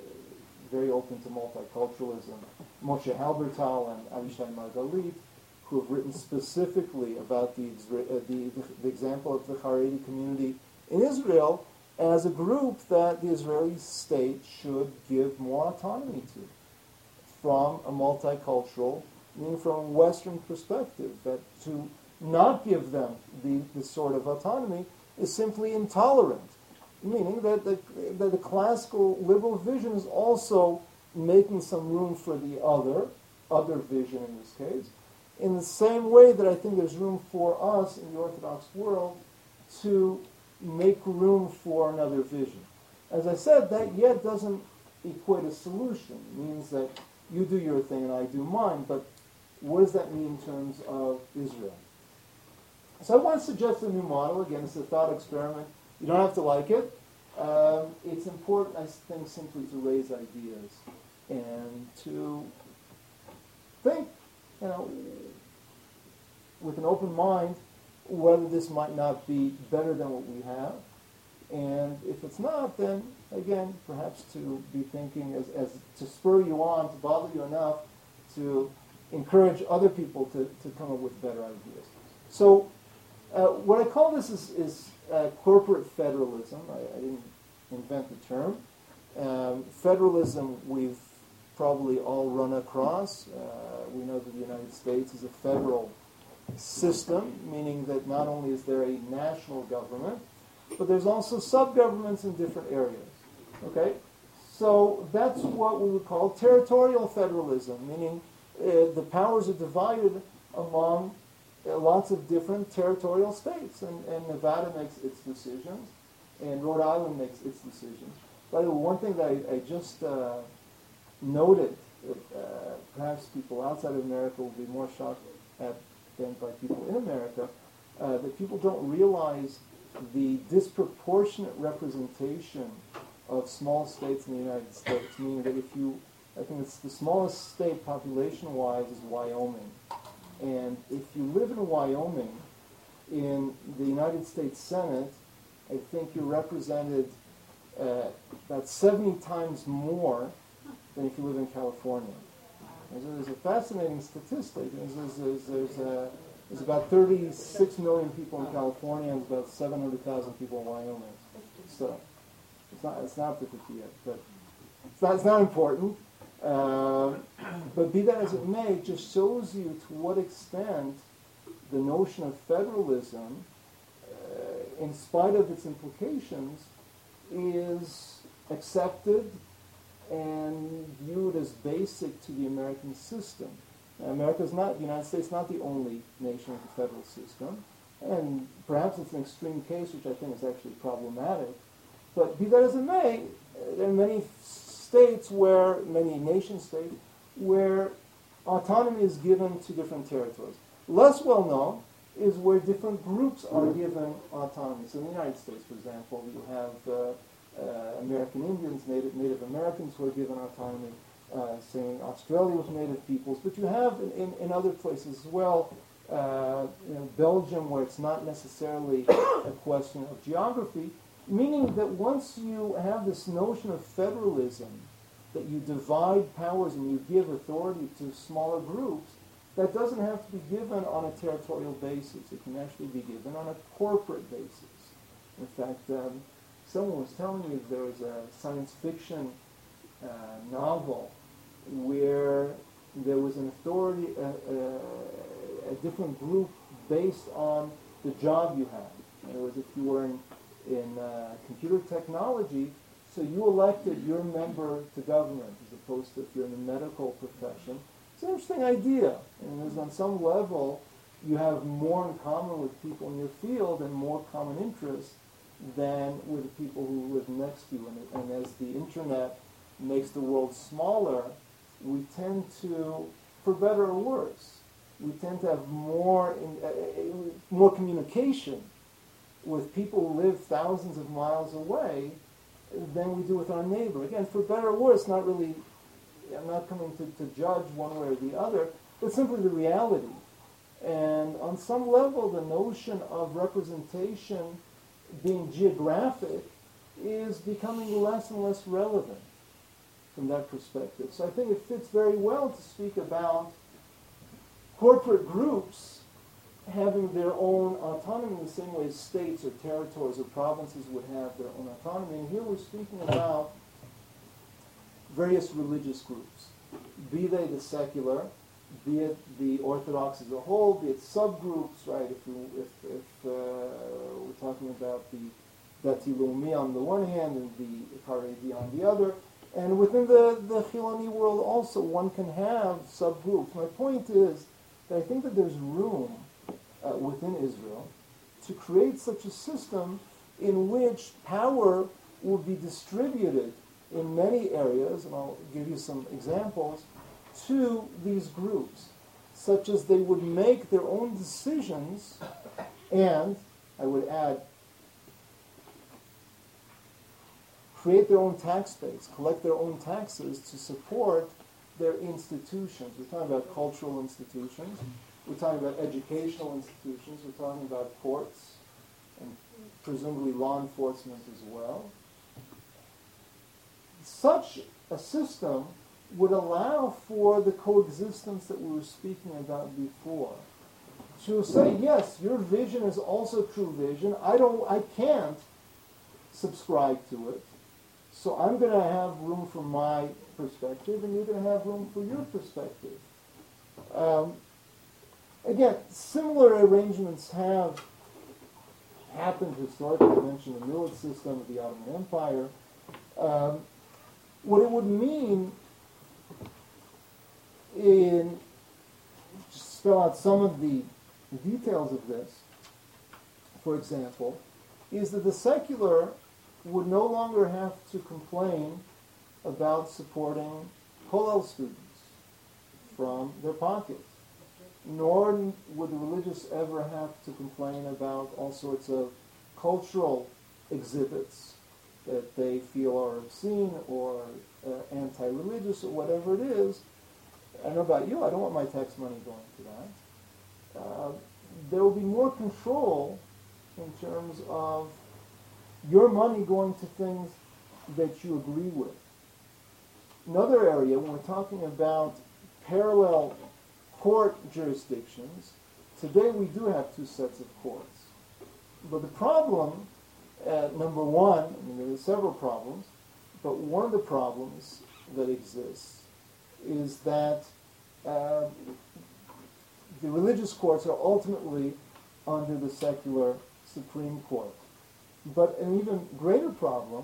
very open to multiculturalism. Moshe Halbertal and Avishai Margalit, who have written specifically about the, uh, the, the, the example of the Haredi community in Israel as a group that the Israeli state should give more autonomy to from a multicultural, meaning from a Western perspective, that to not give them the, the sort of autonomy is simply intolerant, meaning that the, that the classical liberal vision is also making some room for the other, other vision in this case, in the same way that I think there's room for us in the Orthodox world to make room for another vision. As I said, that yet doesn't equate a solution. It means that you do your thing and I do mine, but what does that mean in terms of Israel? So I want to suggest a new model. Again, it's a thought experiment. You don't have to like it. Um, it's important, I think, simply to raise ideas and to think, you know, with an open mind, whether this might not be better than what we have. And if it's not, then, again, perhaps to be thinking as, as to spur you on, to bother you enough to encourage other people to, to come up with better ideas. So uh, what I call this is, is uh, corporate federalism. I, I didn't invent the term. Um, federalism we've probably all run across. Uh, we know that the United States is a federal system, meaning that not only is there a national government, but there's also sub-governments in different areas. Okay? So that's what we would call territorial federalism, meaning uh, the powers are divided among uh, lots of different territorial states, and, and Nevada makes its decisions, and Rhode Island makes its decisions. By the way, one thing that I, I just uh, noted, that uh, perhaps people outside of America will be more shocked at than by people in America, uh, that people don't realize the disproportionate representation of small states in the United States, meaning that if you, I think it's the smallest state population-wise is Wyoming. And if you live in Wyoming, in the United States Senate, I think you're represented uh, about seventy times more than if you live in California. And so there's a fascinating statistic. There's, there's, there's, a, there's about thirty-six million people in California and about seven hundred thousand people in Wyoming. So it's not it's not fifty yet, but it's not, it's not important. Uh, but be that as it may, it just shows you to what extent the notion of federalism, uh, in spite of its implications, is accepted and viewed as basic to the American system. Now, America is not, the United States is not the only nation with a federal system, and perhaps it's an extreme case, which I think is actually problematic. But be that as it may, there are many states where, many nation states, where autonomy is given to different territories. Less well known is where different groups are given autonomy. So in the United States, for example, you have uh, Uh, American Indians, Native, Native Americans who are given autonomy, uh, saying Australia with Native peoples, but you have in, in, in other places as well, uh, you know, Belgium, where it's not necessarily a question of geography, meaning that once you have this notion of federalism, that you divide powers and you give authority to smaller groups, that doesn't have to be given on a territorial basis. It can actually be given on a corporate basis. In fact, um, someone was telling me there was a science fiction uh, novel where there was an authority, a, a, a different group based on the job you had. In other words, if you were in, in uh, computer technology, so you elected your member to government as opposed to if you're in the medical profession. It's an interesting idea. And there's on some level, you have more in common with people in your field and more common interests than with the people who live next to you. And, and as the internet makes the world smaller, we tend to, for better or worse, we tend to have more in, uh, more communication with people who live thousands of miles away than we do with our neighbor. Again, for better or worse, not really, I'm not coming to, to judge one way or the other, but simply the reality And on some level, the notion of representation being geographic is becoming less and less relevant from that perspective. So I think it fits very well to speak about corporate groups having their own autonomy in the same way as states or territories or provinces would have their own autonomy. And here we're speaking about various religious groups, be they the secular, be it the Orthodox as a whole, be it subgroups, right? If, we, if, if uh, we're talking about the Dati Leumi on the one hand and the Haredi on the other, and within the, the Chiloni world also, one can have subgroups. My point is that I think that there's room uh, within Israel to create such a system in which power will be distributed in many areas, and I'll give you some examples, to these groups, such as they would make their own decisions, and, I would add, create their own tax base, collect their own taxes to support their institutions. We're talking about cultural institutions, we're talking about educational institutions, we're talking about courts, and presumably law enforcement as well. Such a system would allow for the coexistence that we were speaking about before. To say, yes, your vision is also true vision. I don't, I can't subscribe to it. So I'm going to have room for my perspective, and you're going to have room for your perspective. Um, again, similar arrangements have happened historically. I mentioned the Millet system of the Ottoman Empire. Um, what it would mean in, just spell out some of the details of this, for example, is that the secular would no longer have to complain about supporting Kollel students from their pockets, nor would the religious ever have to complain about all sorts of cultural exhibits that they feel are obscene or uh, anti-religious or whatever it is. I don't know about you, I don't want my tax money going to that. Uh, there will be more control in terms of your money going to things that you agree with. Another area, when we're talking about parallel court jurisdictions, today we do have two sets of courts. But the problem, uh, number one, I mean, there are several problems, but one of the problems that exists is that uh, the religious courts are ultimately under the secular Supreme Court. But an even greater problem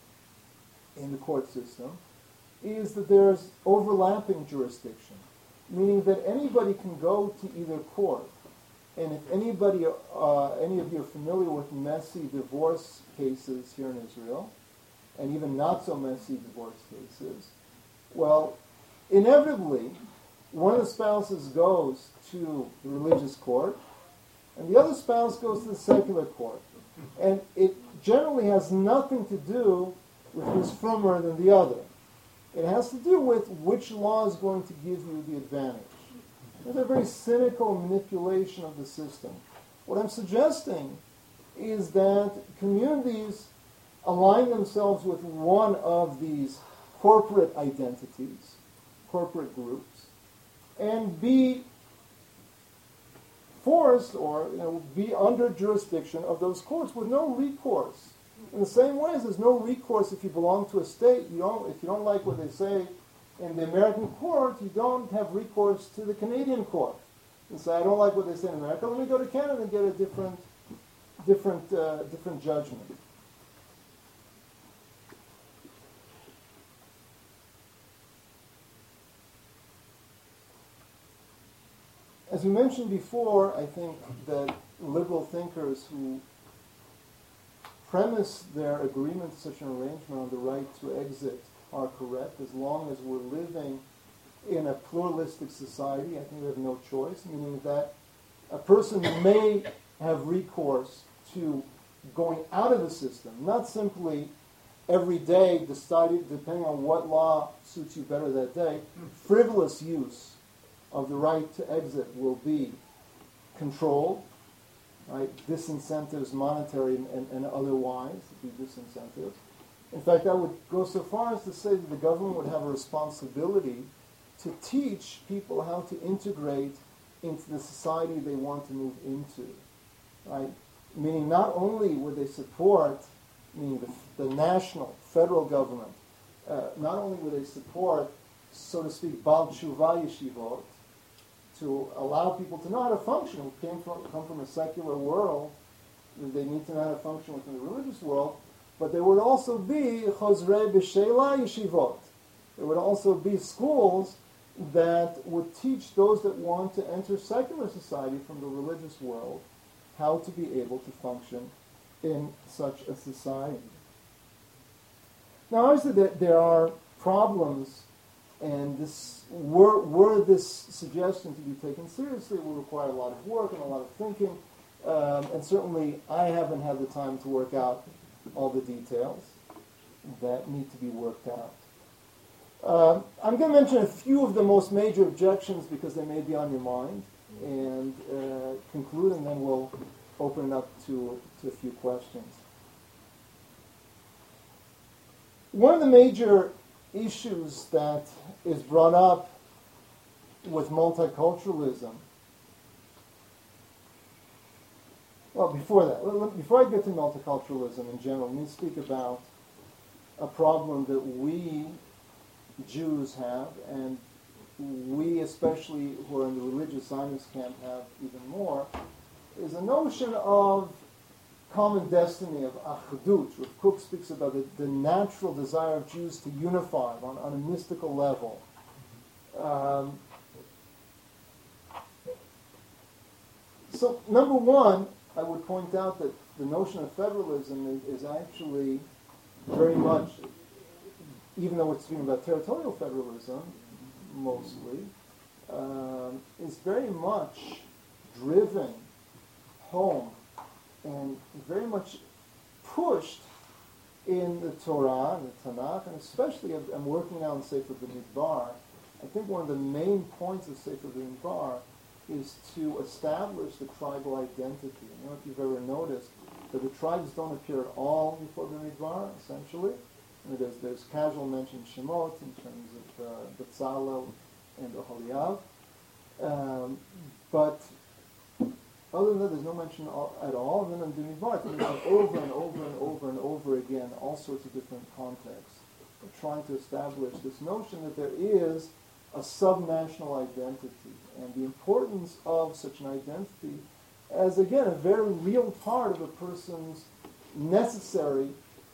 in the court system is that there's overlapping jurisdiction, meaning that anybody can go to either court. And if anybody, uh, any of you are familiar with messy divorce cases here in Israel, and even not so messy divorce cases, well, inevitably, one of the spouses goes to the religious court, and the other spouse goes to the secular court. And it generally has nothing to do with who's firmer than the other. It has to do with which law is going to give you the advantage. It's a very cynical manipulation of the system. What I'm suggesting is that communities align themselves with one of these corporate identities, corporate groups, and be forced or you know, be under jurisdiction of those courts with no recourse. In the same way as there's no recourse if you belong to a state, you don't, if you don't like what they say in the American court, you don't have recourse to the Canadian court. And say, I don't like what they say in America, let me go to Canada and get a different, different, uh, different judgment. As we mentioned before, I think that liberal thinkers who premise their agreement to such an arrangement on the right to exit are correct. As long as we're living in a pluralistic society, I think we have no choice, meaning that a person may have recourse to going out of the system, not simply every day decided, depending on what law suits you better that day, frivolous use of the right to exit will be controlled, right? Disincentives, monetary and, and, and otherwise, the disincentives. In fact, I would go so far as to say that the government would have a responsibility to teach people how to integrate into the society they want to move into, right? Meaning not only would they support, meaning the, the national, federal government, uh, not only would they support, so to speak, Bal Tshuva yeshivot, to allow people to know how to function, who came from, come from a secular world, they need to know how to function within the religious world, but there would also be Chozrei B'Sheila yeshivot. There would also be schools that would teach those that want to enter secular society from the religious world how to be able to function in such a society. Now, obviously, there, there are problems, and this were, were this suggestion to be taken seriously, it would require a lot of work and a lot of thinking, um, and certainly I haven't had the time to work out all the details that need to be worked out. Uh, I'm going to mention a few of the most major objections because they may be on your mind, and uh, conclude, and then we'll open it up to, to a few questions. One of the major issues that is brought up with multiculturalism, well, before that, before I get to multiculturalism in general, let me speak about a problem that we Jews have, and we, especially who are in the religious Zionist camp, have even more, is a notion of common destiny, of achdut. Rav Kook speaks about the, the natural desire of Jews to unify on, on a mystical level. Um, so, number one, I would point out that the notion of federalism is, is actually very much, even though we're speaking about territorial federalism, mostly, um, is very much driven home and very much pushed in the Torah, the Tanakh, and especially I'm working now on Sefer B'Midbar. I think one of the main points of Sefer B'Midbar is to establish the tribal identity. I don't know if you've ever noticed that the tribes don't appear at all before B'Midbar, essentially. I mean, there's, there's casual mention Shemot in terms of uh, Betzalel and Oholiab. Um, but other than that, there's no mention all, at all. And then on B'Midbar, it's mentioned over and over and over and over again, all sorts of different contexts. We're trying to establish this notion that there is a subnational identity, and the importance of such an identity as, again, a very real part of a person's necessary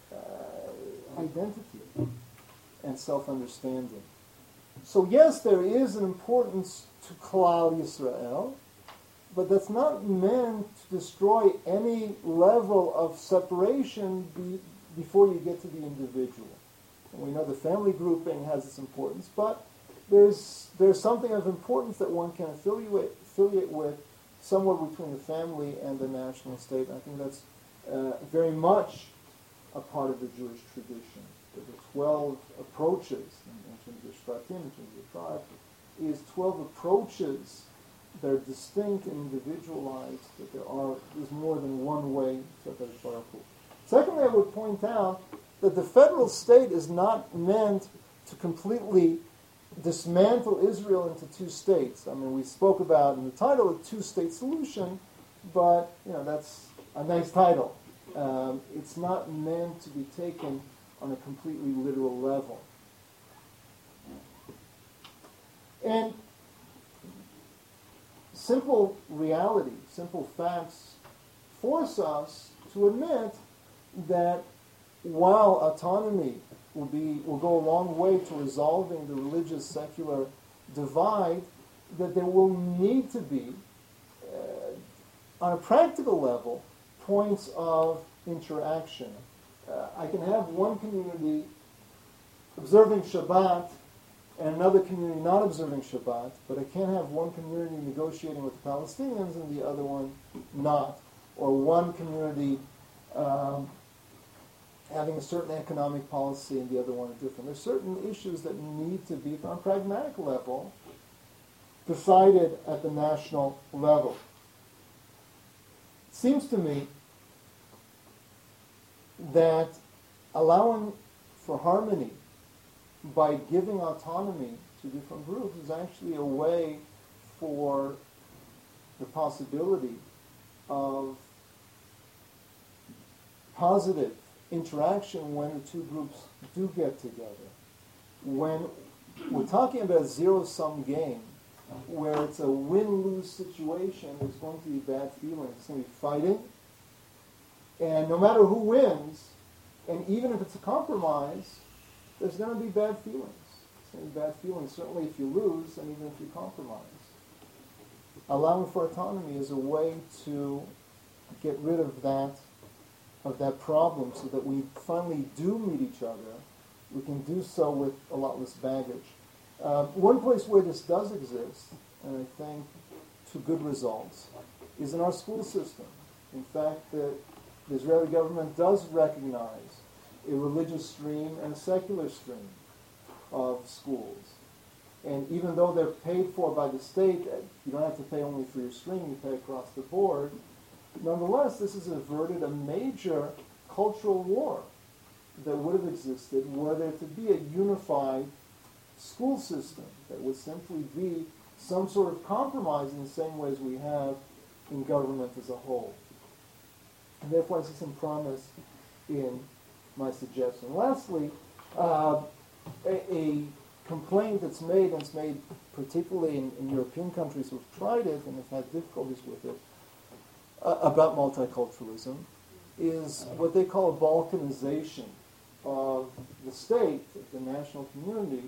uh, identity and self-understanding. So yes, there is an importance to Klal Yisrael, but that's not meant to destroy any level of separation be, before you get to the individual. And we know the family grouping has its importance, but there's there's something of importance that one can affiliate affiliate with somewhere between the family and the national state. And I think that's uh, very much a part of the Jewish tradition. The twelve approaches, in, in terms of Shvatim, in terms of the tribe, is twelve approaches that are distinct and individualized, that there are there's more than one way to HaKadosh Baruch Hu. Secondly, I would point out that the federal state is not meant to completely dismantle Israel into two states. I mean, we spoke about in the title a two-state solution, but you know that's a nice title. Um, it's not meant to be taken on a completely literal level. And simple reality, simple facts force us to admit that while autonomy will be will go a long way to resolving the religious secular divide, that there will need to be, uh, on a practical level, points of interaction. Uh, I can have one community observing Shabbat and another community not observing Shabbat, but I can't have one community negotiating with the Palestinians and the other one not, or one community um, having a certain economic policy and the other one different. There's certain issues that need to be, on a pragmatic level, decided at the national level. seems to me that allowing for harmony by giving autonomy to different groups is actually a way for the possibility of positive interaction when the two groups do get together. When we're talking about a zero-sum game, where it's a win-lose situation, there's going to be bad feelings. It's going to be fighting, and no matter who wins, and even if it's a compromise, there's going to be bad feelings. There's going to be bad feelings, certainly if you lose, and even if you compromise. Allowing for autonomy is a way to get rid of that of that problem, so that we finally do meet each other. We can do so with a lot less baggage. Uh, one place where this does exist, and I think to good results, is in our school system. In fact, the, the Israeli government does recognize a religious stream and a secular stream of schools. And even though they're paid for by the state, you don't have to pay only for your stream, you pay across the board. Nonetheless, this has averted a major cultural war that would have existed were there to be a unified school system that would simply be some sort of compromise in the same way as we have in government as a whole. And therefore, I see some promise in my suggestion. Lastly, uh, a, a complaint that's made, and it's made particularly in, in European countries who've tried it and have had difficulties with it, uh, about multiculturalism, is what they call a balkanization of the state, of the national community,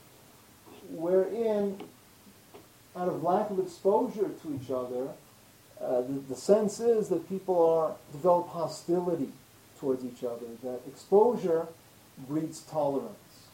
wherein, out of lack of exposure to each other, uh, the, the sense is that people are develop hostility towards each other, that exposure breeds tolerance.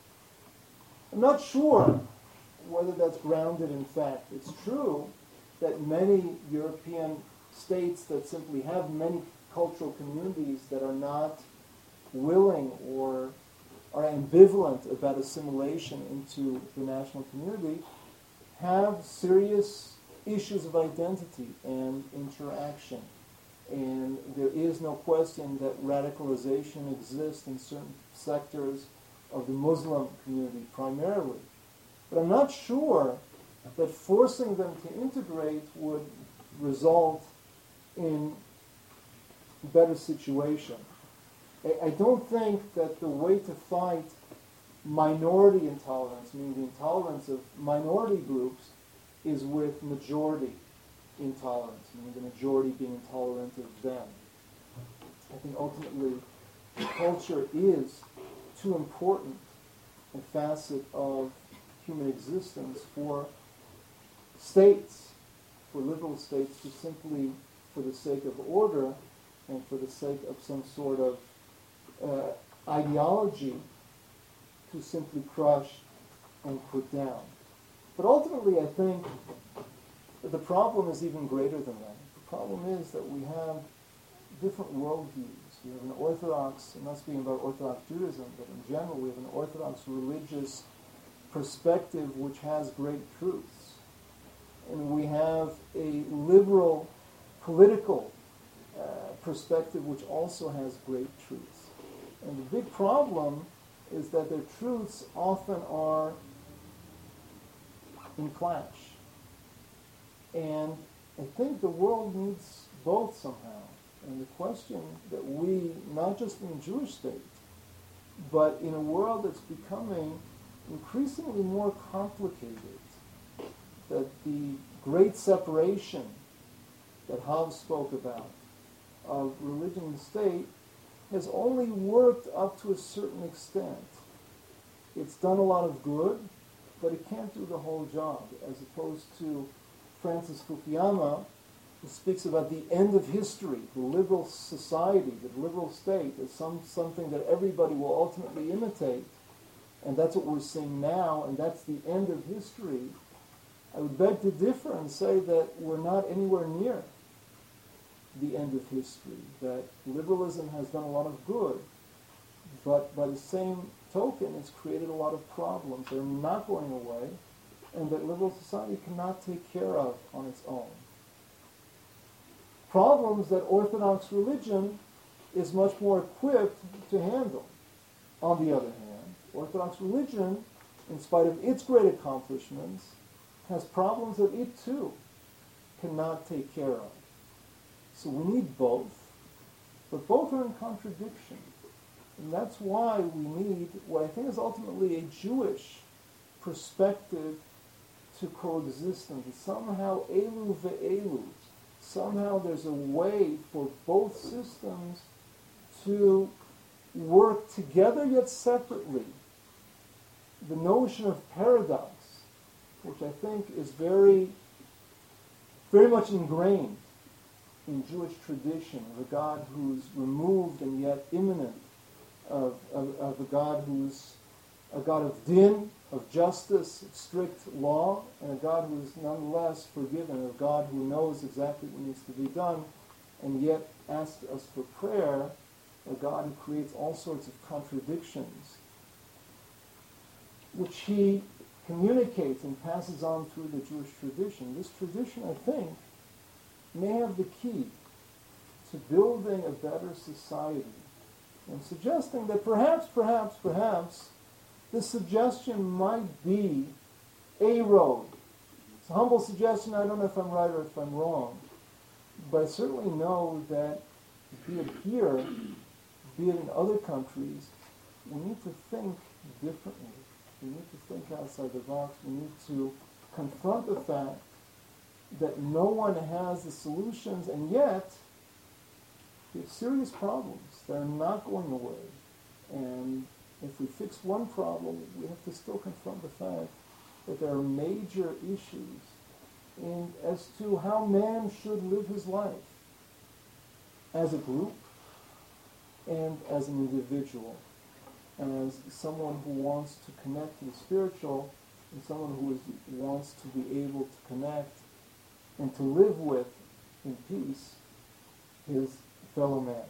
I'm not sure whether that's grounded in fact. It's true that many European states that simply have many cultural communities that are not willing or are ambivalent about assimilation into the national community have serious issues of identity and interaction. And there is no question that radicalization exists in certain sectors of the Muslim community primarily. But I'm not sure that forcing them to integrate would result in a better situation. I don't think that the way to fight minority intolerance, meaning the intolerance of minority groups, is with majority intolerance, meaning the majority being intolerant of them. I think ultimately culture is too important a facet of human existence for states, for liberal states, to simply, for the sake of order and for the sake of some sort of uh, ideology, to simply crush and put down. But ultimately, I think that the problem is even greater than that. The problem is that we have different worldviews. We have an Orthodox, I'm not speaking about Orthodox Judaism, but in general, we have an Orthodox religious perspective which has great truths. And we have a liberal political uh, perspective which also has great truths. And the big problem is that their truths often are in clash. And I think the world needs both somehow. And the question that we, not just in the Jewish state, but in a world that's becoming increasingly more complicated, that the great separation that Hobbes spoke about of religion and state has only worked up to a certain extent. It's done a lot of good, but it can't do the whole job, as opposed to Francis Fukuyama, who speaks about the end of history, the liberal society, the liberal state, as some, something that everybody will ultimately imitate, and that's what we're seeing now, and that's the end of history. I would beg to differ and say that we're not anywhere near the end of history, that liberalism has done a lot of good, but by the same token, it's created a lot of problems that are not going away, and that liberal society cannot take care of on its own. problems that Orthodox religion is much more equipped to handle. On the other hand, Orthodox religion, in spite of its great accomplishments, has problems that it too cannot take care of. So we need both, but both are in contradiction. And that's why we need what I think is ultimately a Jewish perspective to coexistence. And somehow, elu ve'elu, somehow there's a way for both systems to work together yet separately. The notion of paradox, which I think is very, very much ingrained in Jewish tradition, of a God who's removed and yet immanent, of, of, of a God who's a God of din, of justice, of strict law, and a God who is nonetheless forgiven, a God who knows exactly what needs to be done, and yet asks us for prayer, a God who creates all sorts of contradictions, which he communicates and passes on through the Jewish tradition. This tradition, I think, may have the key to building a better society, and suggesting that perhaps, perhaps, perhaps, this suggestion might be a road. It's a humble suggestion. I don't know if I'm right or if I'm wrong, but I certainly know that, be it here, be it in other countries, we need to think differently. We need to think outside the box. We need to confront the fact that no one has the solutions, and yet we have serious problems that are not going away. And if we fix one problem, we have to still confront the fact that there are major issues in, as to how man should live his life as a group and as an individual, as someone who wants to connect to the spiritual and someone who is, wants to be able to connect and to live with, in peace, his fellow man.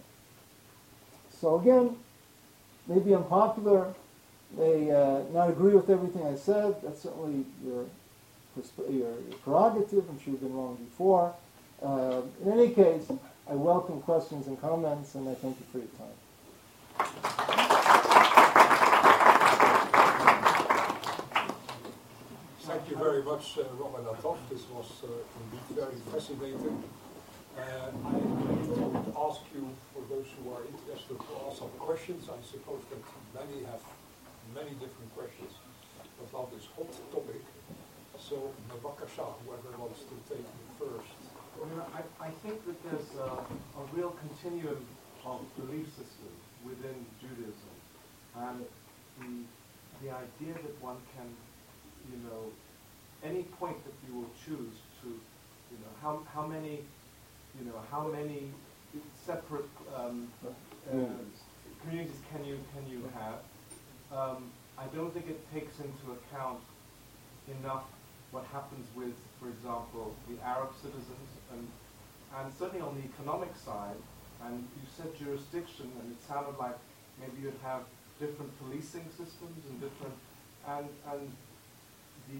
So again, maybe unpopular, may uh, not agree with everything I said. That's certainly your, your, your prerogative. I'm sure you've been wrong before. Uh, in any case, I welcome questions and comments, and I thank you for your time. Thank you very much, uh, Rob and Ataf. This was uh, indeed very fascinating. Uh, I would ask you, for those who are interested, to ask some questions. I suppose that many have many different questions about this hot topic. So, Nabakasha, whoever wants to take it first. I, mean, I, I think that there's a, a real continuum of belief systems within Judaism, and the, the idea that one can, you know, any point that you will choose to, you know, how how many, you know, how many separate um, uh, communities can you can you have? Um, I don't think it takes into account enough what happens with, for example, the Arab citizens, and and certainly on the economic side. And you said jurisdiction, and it sounded like maybe you'd have different policing systems and different, and and the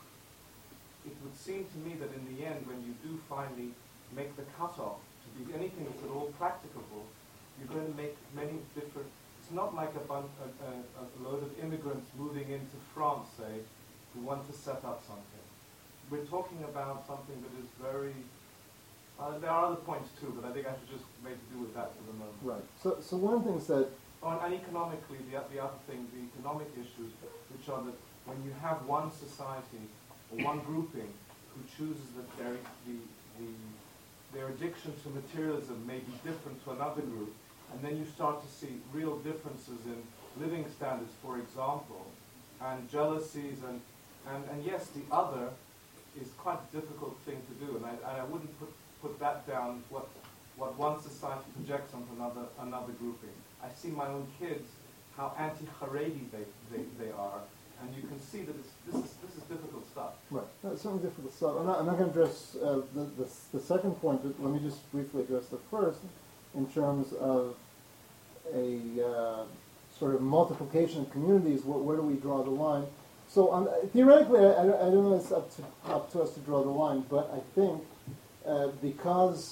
it would seem to me that in the end, when you do finally make the cutoff to be anything that's at all practicable, you're going to make many different. It's not like a, bunch, a, a, a load of immigrants moving into France, say, who want to set up something. We're talking about something that is very. Uh, there are other points too, but I think I should just make do with that for the moment. Right. So, so one of the things that. Oh, and, and economically, the the other thing, the economic issues, which are that when you have one society or one grouping who chooses that their the the their addiction to materialism may be different to another group, and then you start to see real differences in living standards, for example, and jealousies, and and, and yes, the other is quite a difficult thing to do, and I and I wouldn't put put that down what what one society projects onto another another grouping. I see my own kids, how anti-Haredi they, they, they are, and you can see that it's, this is this is difficult stuff. Right, no, it's certainly difficult stuff. I'm not, I'm not going to address uh, the, the the second point, but let me just briefly address the first, in terms of a uh, sort of multiplication of communities. Where, where do we draw the line? So um, theoretically, I, I don't know if it's up to up to us to draw the line, but I think uh, because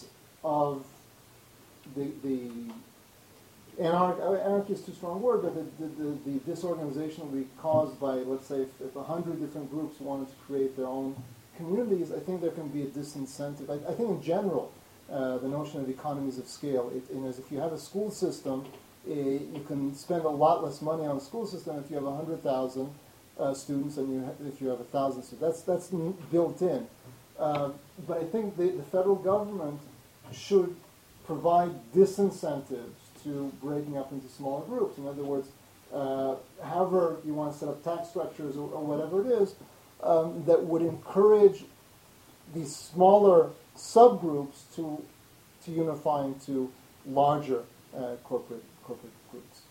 of the, the anarch, anarchy is too strong a word, but the, the, the, the disorganization will be caused by, let's say, if, if a hundred different groups wanted to create their own communities, I think there can be a disincentive. I, I think in general, uh, the notion of economies of scale, it, and as if you have a school system, uh, you can spend a lot less money on a school system if you have a hundred thousand uh, students than you ha- if you have a thousand students. That's that's built in. Uh, but I think the, the federal government should provide disincentives to breaking up into smaller groups. In other words, uh, however you want to set up tax structures or, or whatever it is, um, that would encourage these smaller subgroups to to unify into larger uh, corporate corporate groups.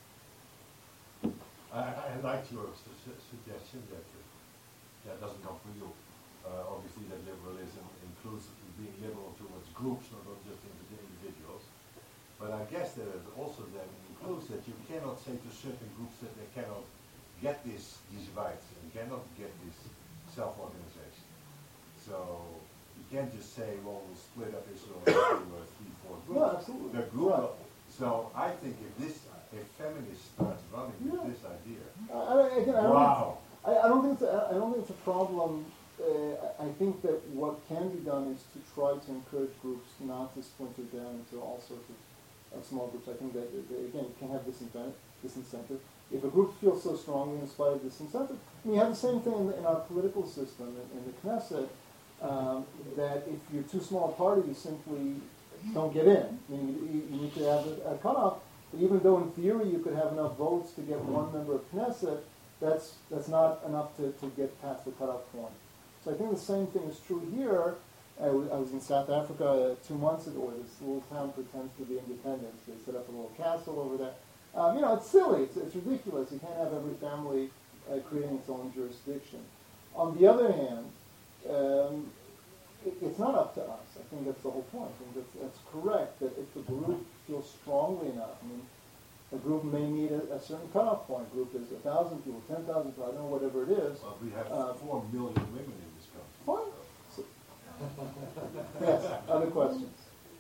I, I like your su- su- suggestion that uh, that doesn't come from you. Uh, obviously, that liberalism includes being liberal towards groups, not just individuals. But I guess that it also then includes that you cannot say to certain groups that they cannot get this, these rights and cannot get this self-organization. So you can't just say, well, we'll split up Israel into uh, three, four groups. No, absolutely. The group. Right. So I think if this, if feminists start running Yeah. with this idea, I, I, again, I don't wow. think, I, I don't think it's a, I don't think it's a problem. Uh, I think that what can be done is to try to encourage groups not to splinter down into all sorts of, of small groups. I think that, that again, you can have disincentive. disincentive. If a group feels so strongly in spite of disincentive, and you have the same thing in, the, in our political system, in, in the Knesset, um, that if you're too small a party, you simply don't get in. I mean, you, you need to have a, a cutoff. But even though in theory you could have enough votes to get one member of Knesset, that's that's not enough to, to get past the cutoff point. So I think the same thing is true here. I was, I was in South Africa uh, two months ago where this little town pretends to be independent. They set up a little castle over there. Um, you know, it's silly. It's, it's ridiculous. You can't have every family uh, creating its own jurisdiction. On the other hand, um, it, it's not up to us. I think that's the whole point. I think that's, that's correct, that if the group feels strongly enough, I mean, a group may need a, a certain cutoff point. A group is one thousand people, ten thousand people, I don't know, whatever it is. Well, we have Uh, four million women in this country. Fine. So, yes, other questions?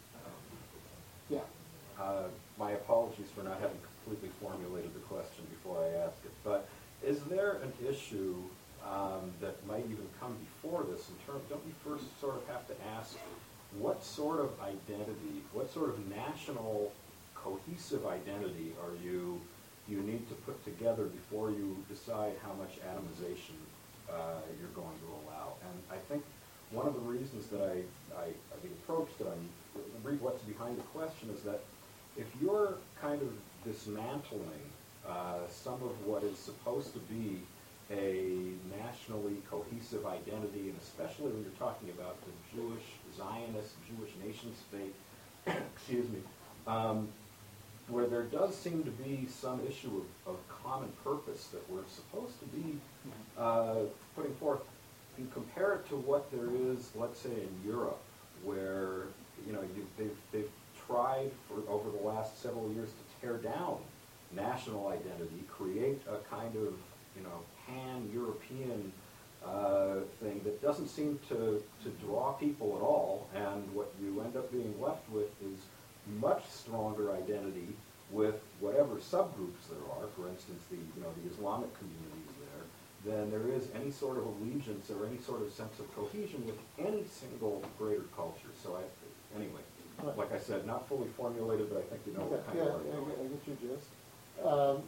Yeah. Uh, my apologies for not having completely formulated the question before I ask it, but is there an issue um, that might even come before this in terms, don't we first sort of have to ask what sort of identity, what sort of national cohesive identity are you, you need to put together before you decide how much atomization uh, you're going to allow? And I think one of the reasons that I, I, the approach that I'm, read what's behind the question is that if you're kind of dismantling uh, some of what is supposed to be a nationally cohesive identity, and especially when you're talking about the Jewish, Zionist, Jewish nation state, excuse me, um, where there does seem to be some issue of, of common purpose that we're supposed to be uh, putting forth, and compare it to what there is, let's say, in Europe, where you know you, they've they've tried for over the last several years to tear down national identity, create a kind of you know pan-European uh, thing that doesn't seem to to draw people at all, and what you end up being left with is much stronger identity with whatever subgroups there are. For instance, the you know the Islamic communities there, than there is any sort of allegiance or any sort of sense of cohesion with any single greater culture. So I, anyway, Right. like I said, not fully formulated, but I think you know Okay, what kind yeah, of I, argument. get- I get your gist. Um,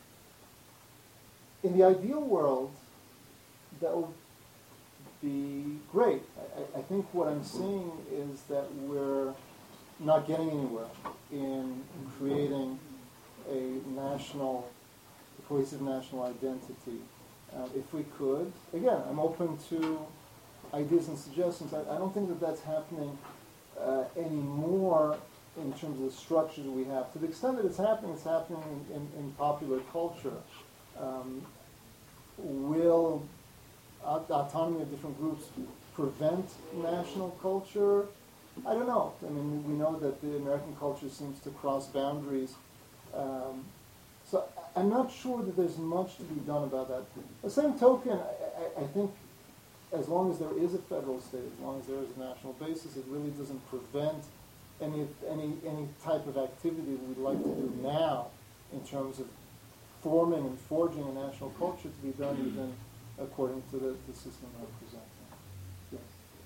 in the ideal world, that would be great. I, I, I think what I'm seeing is that we're not getting anywhere in creating a national, a cohesive national identity. Uh, if we could, again, I'm open to ideas and suggestions. I, I don't think that that's happening uh, anymore in terms of the structures we have. To the extent that it's happening, it's happening in, in, in popular culture. Um, will aut- autonomy of different groups prevent national culture? I don't know. I mean, we know that the American culture seems to cross boundaries. Um, so I- I'm not sure that there's much to be done about that. The same token, I, I, I think as long as there is a federal state, as long as there is a national basis, it really doesn't prevent any any any type of activity we'd like to do now in terms of forming and forging a national culture to be done even according to the, the system I'm presenting. Yes.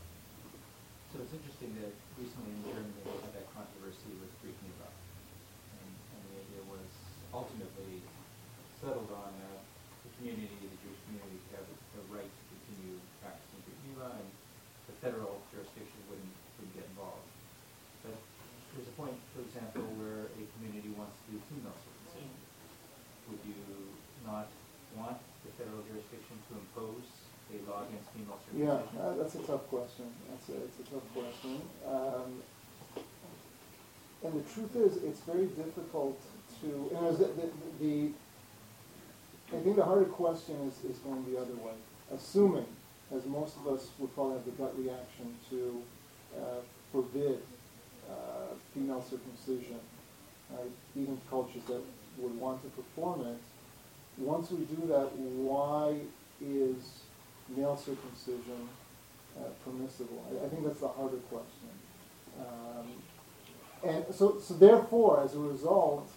So it's interesting that recently in Germany they had that controversy with Greek Nuba. And, and the idea was ultimately settled on uh, the community, the Jewish community, to have the right to continue practicing Greek Nuba, and the federal jurisdiction wouldn't, wouldn't get involved. But there's a point, for example, where a community wants to do female circumcision. Would you not want the federal jurisdiction to impose a law against female Yeah, circumcision? uh, that's a tough question. That's a, it's a tough question. Um, and the truth is, it's very difficult to, you know, the, the, the, I think the harder question is, is going the other way. Assuming, as most of us would probably have the gut reaction to uh, forbid uh, female circumcision, right? Even cultures that would want to perform it. Once we do that, why is male circumcision uh, permissible? I, I think that's the harder question. Um, and so, so therefore, as a result,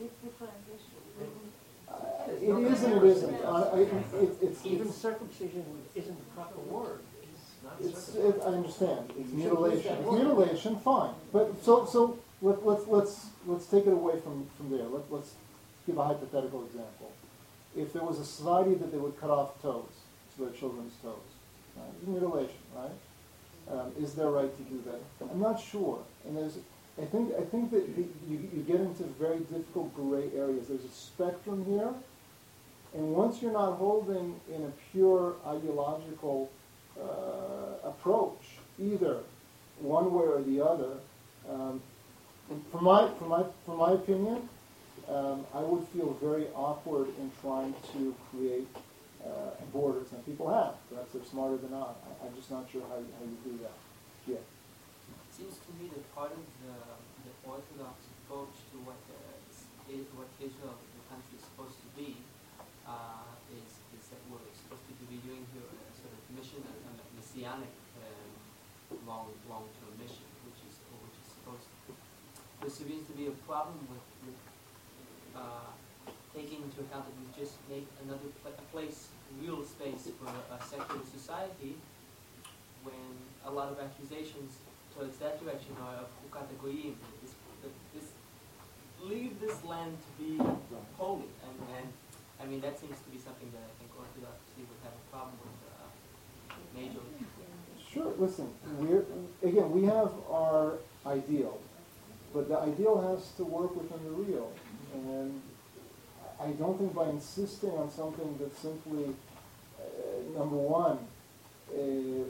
uh, it is and it isn't. Uh, I, it, it's, Even it's, circumcision isn't the proper word. It's not It's, circumcision. it, I understand. It's mutilation. It's mutilation, fine. But so, so let, let's let's let's take it away from, from there. Let, let's give a hypothetical example. If there was a society that they would cut off toes, to their children's toes, right? It's mutilation, right? Um, is there right to do that? I'm not sure. And there's, I think, I think that the, you, you get into very difficult gray areas. There's a spectrum here, and once you're not holding in a pure ideological uh, approach, either one way or the other, um, from my, from my, from my opinion, Um, I would feel very awkward in trying to create uh, borders, and people have. Perhaps they're smarter than I. I I'm just not sure how you, how you do that. Yeah. It seems to me that part of the, the Orthodox approach to what uh, is, what Israel, the country, is supposed to be, uh, is, is that we're supposed to be doing here a sort of mission, a, a messianic um, long long term mission, which is which is supposed to. There seems to be a problem with. with Uh, taking into account that we just make another pl a place, real space for a secular society, when a lot of accusations towards that direction are of Chukat Goyim, this, this, leave this land to be holy, and, and I mean that seems to be something that I think Orthodoxy would have a problem with uh, majorly. Sure. Listen, we're again we have our ideal, but the ideal has to work within the real. And I don't think by insisting on something that simply, uh, number one, uh,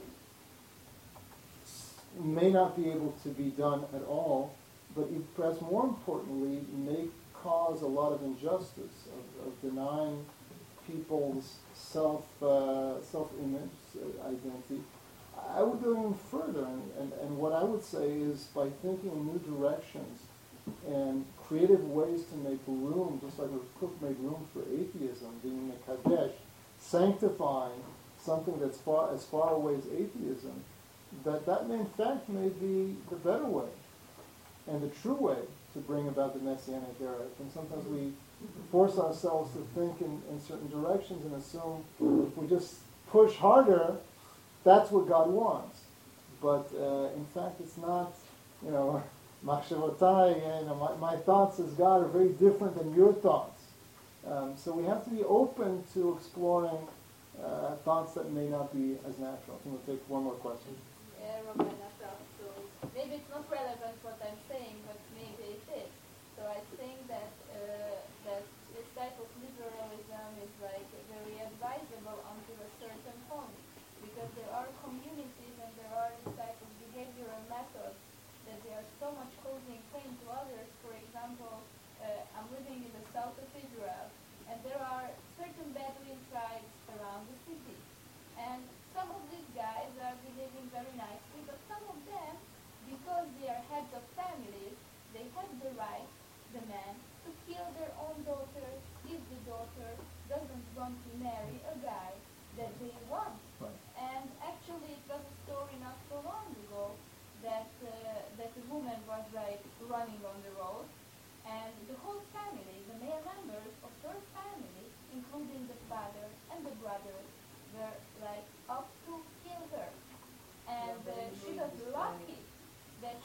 may not be able to be done at all, but it, perhaps more importantly, may cause a lot of injustice of, of denying people's self uh, self-image, uh, identity. I would go even further, and, and, and what I would say is by thinking in new directions and creative ways to make room, just like Cook made room for atheism, being a Kadesh, sanctifying something that's far as far away as atheism, that that may, in fact may be the better way and the true way to bring about the Messianic era. And sometimes we force ourselves to think in, in certain directions and assume if we just push harder, that's what God wants. But uh, in fact, it's not, you know, Machshavotai, you know, my, my thoughts as God are very different than your thoughts. Um, so we have to be open to exploring uh, thoughts that may not be as natural. I think we'll take one more question. Yeah, Rabbi Nassar. So maybe it's not relevant what I'm saying, but maybe it is. So I think that uh, that this type of liberalism is like very advisable until a certain point, because there are communities and there are this type of behavioral methods that they are so much causing pain to others. For example, uh, I'm living in the south of Israel, and there are certain Bedouin tribes around the city. And some of these guys are behaving very nicely, but some of them, because they are heads of families, they have the right, the men, to kill their own daughter if the daughter doesn't want to marry a guy that they want. Right. And actually it was a story not so long ago that uh, that a woman was like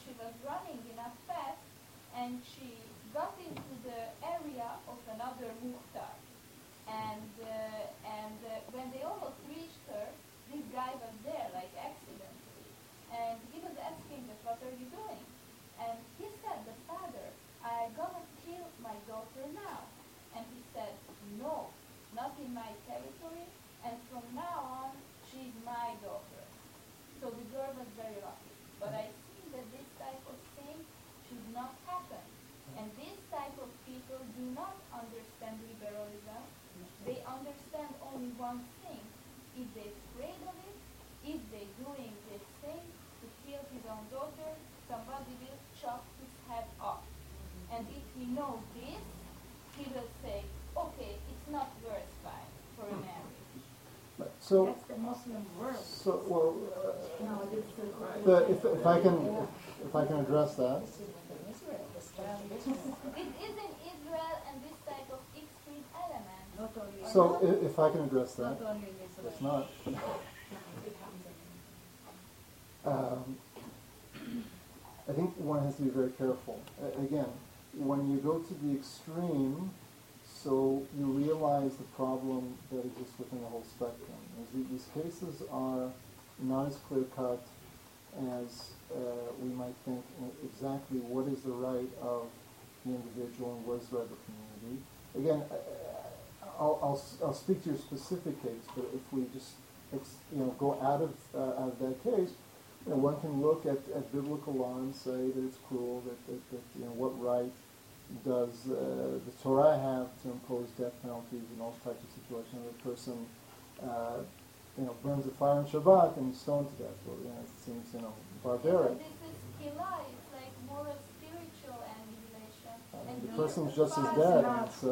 she was running enough fast, and she got into the area of another muhtar. And uh, and uh, when they almost reached her, this guy was there, like accidentally. And he was asking us, what are you doing? And he said, the father, I'm gonna kill my daughter now. And he said, no, not in my territory, and from now on, she's my daughter. So the girl was very lucky. But I think that this type of thing should not happen. And this type of people do not understand liberalism. They understand only one thing. If they're afraid of it, if they're doing this thing to kill his own daughter, somebody will chop his head off. And if he knows this, he will say, okay, it's not worthwhile for a marriage. But So, That's the Muslim world. so well, uh, No, it is the- the, if, if I can if, if I can address that. It is in Israel and this type of extreme element. Not only. So if, if I can address that, Not only in Israel. it's not. Um, I think one has to be very careful. A- again, when you go to the extreme, so you realize the problem that exists within the whole spectrum. As the- These cases are not as clear-cut as uh, we might think in exactly what is the right of the individual and what is the right of the community. Again, I- I'll, I'll, s- I'll speak to your specific case, but if we just ex- you know, go out of, uh, out of that case, you know, one can look at, at biblical law and say that it's cruel, that, that, that you know, what right does uh, the Torah have to impose death penalties in all types of situations? The person, uh, you know, burns a fire on Shabbat and is stoned to death. Well, you know, it seems, you know, barbaric. This is kila, it's like more a spiritual annihilation. Uh, And the we- person's just as It's dead. not. It's,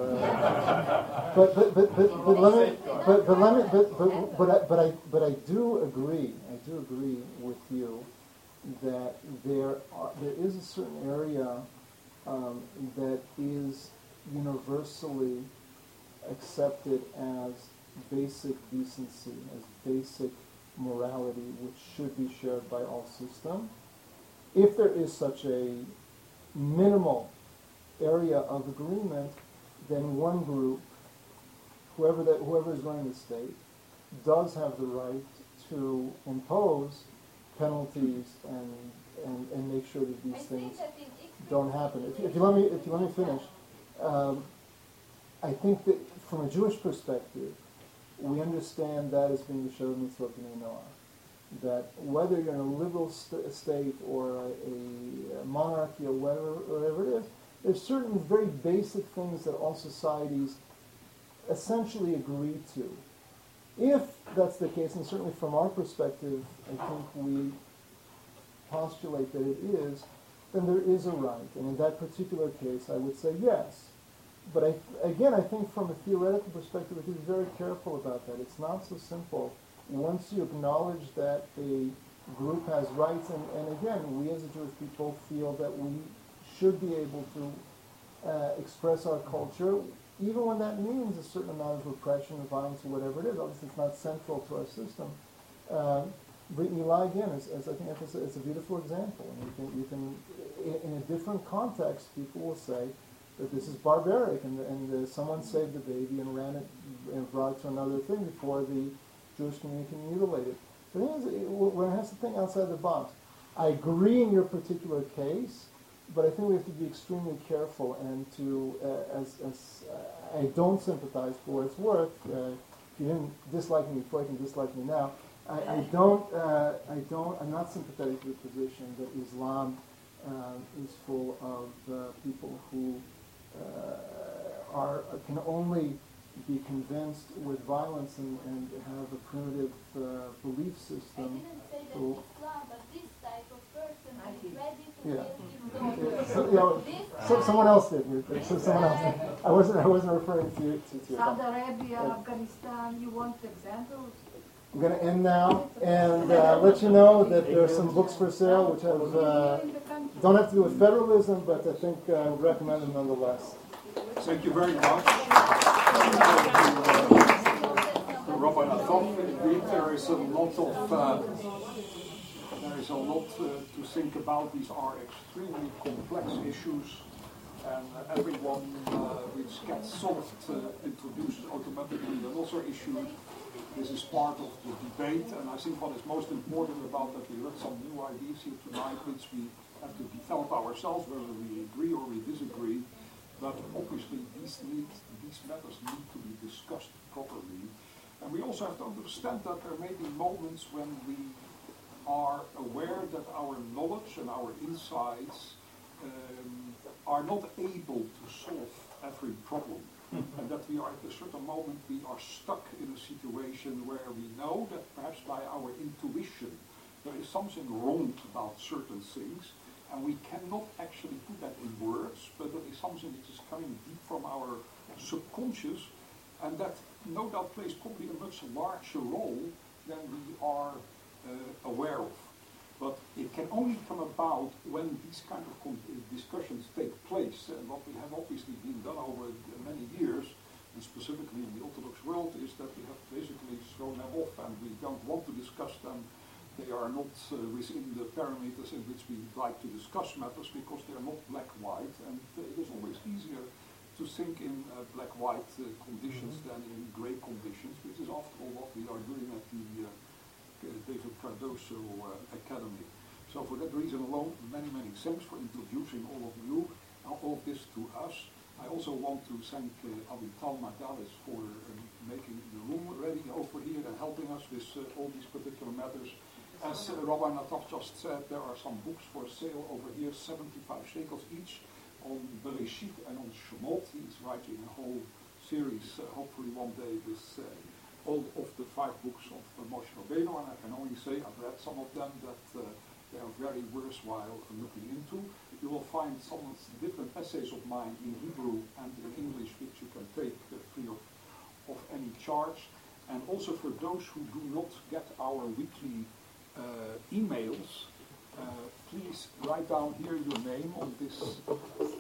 uh, but, but, but, but, but let me, but, but let me, but, but, but, I, but I, but I do agree, I do agree with you that there are, there is a certain area um, that is universally accepted as basic decency, as basic morality, which should be shared by all systems. If there is such a minimal area of agreement, then one group, whoever that whoever is running the state, does have the right to impose penalties and and, and make sure that I these think things that in extreme don't happen. If you, if you let me if you let me finish, um, I think that from a Jewish perspective, we understand that as being the Shavah Mitzvot B'nai Noach. That whether you're in a liberal st- state or a, a monarchy or whatever, whatever it is, there's certain very basic things that all societies essentially agree to. If that's the case, and certainly from our perspective, I think we postulate that it is, then there is a right. And in that particular case, I would say yes. But I, again, I think from a theoretical perspective, we have to be very careful about that. It's not so simple. Once you acknowledge that a group has rights, and, and again, we as a Jewish people feel that we should be able to uh, express our culture, even when that means a certain amount of repression or violence or whatever it is. Obviously, it's not central to our system. Uh, Brit Milah, again, is, is, I think it's a, it's a beautiful example. And you can, you can in, in a different context, people will say that this is barbaric, and, and uh, someone saved the baby and ran it and brought it to another thing before the Jewish community can mutilate it. The thing is, it, one has to think outside the box. I agree in your particular case, but I think we have to be extremely careful and to, uh, as, as uh, I don't sympathize for what it's worth. Uh, if you didn't dislike me before, you can dislike me now. I, I don't, uh, I don't, I'm not sympathetic to the position that Islam uh, is full of uh, people who uh, are can only be convinced with violence and, and have a primitive uh, belief I system. didn't say that So- Islam, but this type of person I is did. ready to Yeah. kill his Yeah, daughter. so, you know, This so, type- someone else did. So someone else did. I wasn't. I wasn't referring to you. To, to Saudi Arabia, Afghanistan, you want examples? I'm going to end now and uh, let you know that there are some books for sale which have uh, In the country. don't have to do with federalism, but I think uh, I would recommend them nonetheless. Thank you very much. Thank you, uh, Robert. I thought indeed there is a lot of uh, there is a lot uh, to think about. These are extremely complex issues, and uh, everyone uh, which gets solved uh, introduces automatically another issue. This is part of the debate, and I think what is most important about that we heard some new ideas here tonight, which we have to develop ourselves, whether we agree or we disagree. But obviously, these need, these matters need to be discussed properly, and we also have to understand that there may be moments when we are aware that our knowledge and our insights um, are not able to solve every problem. And that we are at a certain moment we are stuck in a situation where we know that perhaps by our intuition there is something wrong about certain things, and we cannot actually put that in words, but that is something which is coming deep from our subconscious, and that no doubt plays probably a much larger role than we are uh, aware of. But it can only come about when these kind of con- discussions take place. And what we have obviously been done over many years, and specifically in the Orthodox world, is that we have basically thrown them off and we don't want to discuss them. They are not uh, within the parameters in which we like to discuss matters because they are not black-white. And uh, it is always easier to think in uh, black-white uh, conditions mm-hmm. than in grey conditions, which is after all what we are doing at the uh, David Cardoso uh, Academy. So for that reason alone, many, many thanks for introducing all of you, uh, all of this to us. I also want to thank uh, Avital Mardalis for uh, making the room ready over here and helping us with uh, all these particular matters. As uh, Rabbi Natav just said, there are some books for sale over here, seventy-five shekels each, on Bereshit and on Shemot. He's writing a whole series, uh, hopefully one day, with uh, all of the five books of uh, Moshe Rabbeinu, and I can only say I've read some of them that uh, they are very worthwhile looking into. You will find some different essays of mine in Hebrew and in English, which you can take uh, free of, of any charge. And also for those who do not get our weekly uh, emails, uh, please write down here your name on this uh,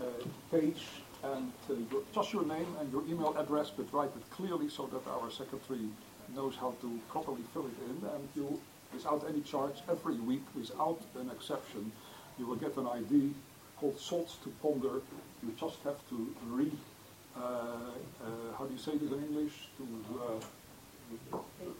page, and uh, your, just your name and your email address, but write it clearly so that our secretary knows how to properly fill it in. And you, without any charge, every week, without an exception, you will get an I D called Thoughts to Ponder. You just have to re, uh, uh, how do you say this in English? To uh,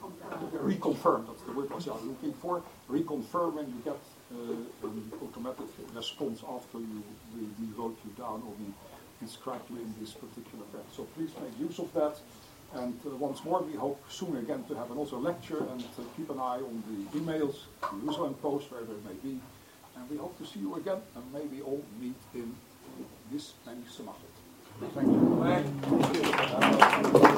reconfirm, that's the word I was looking for. Reconfirm when you get uh, an automatic response after you, we, we wrote you down or we inscribe you in this particular event. So please make use of that. And uh, once more, we hope soon again to have another lecture, and uh, keep an eye on the emails, the Jerusalem Post, where there may be. And we hope to see you again, and maybe all meet in this many Samachet. Thank you.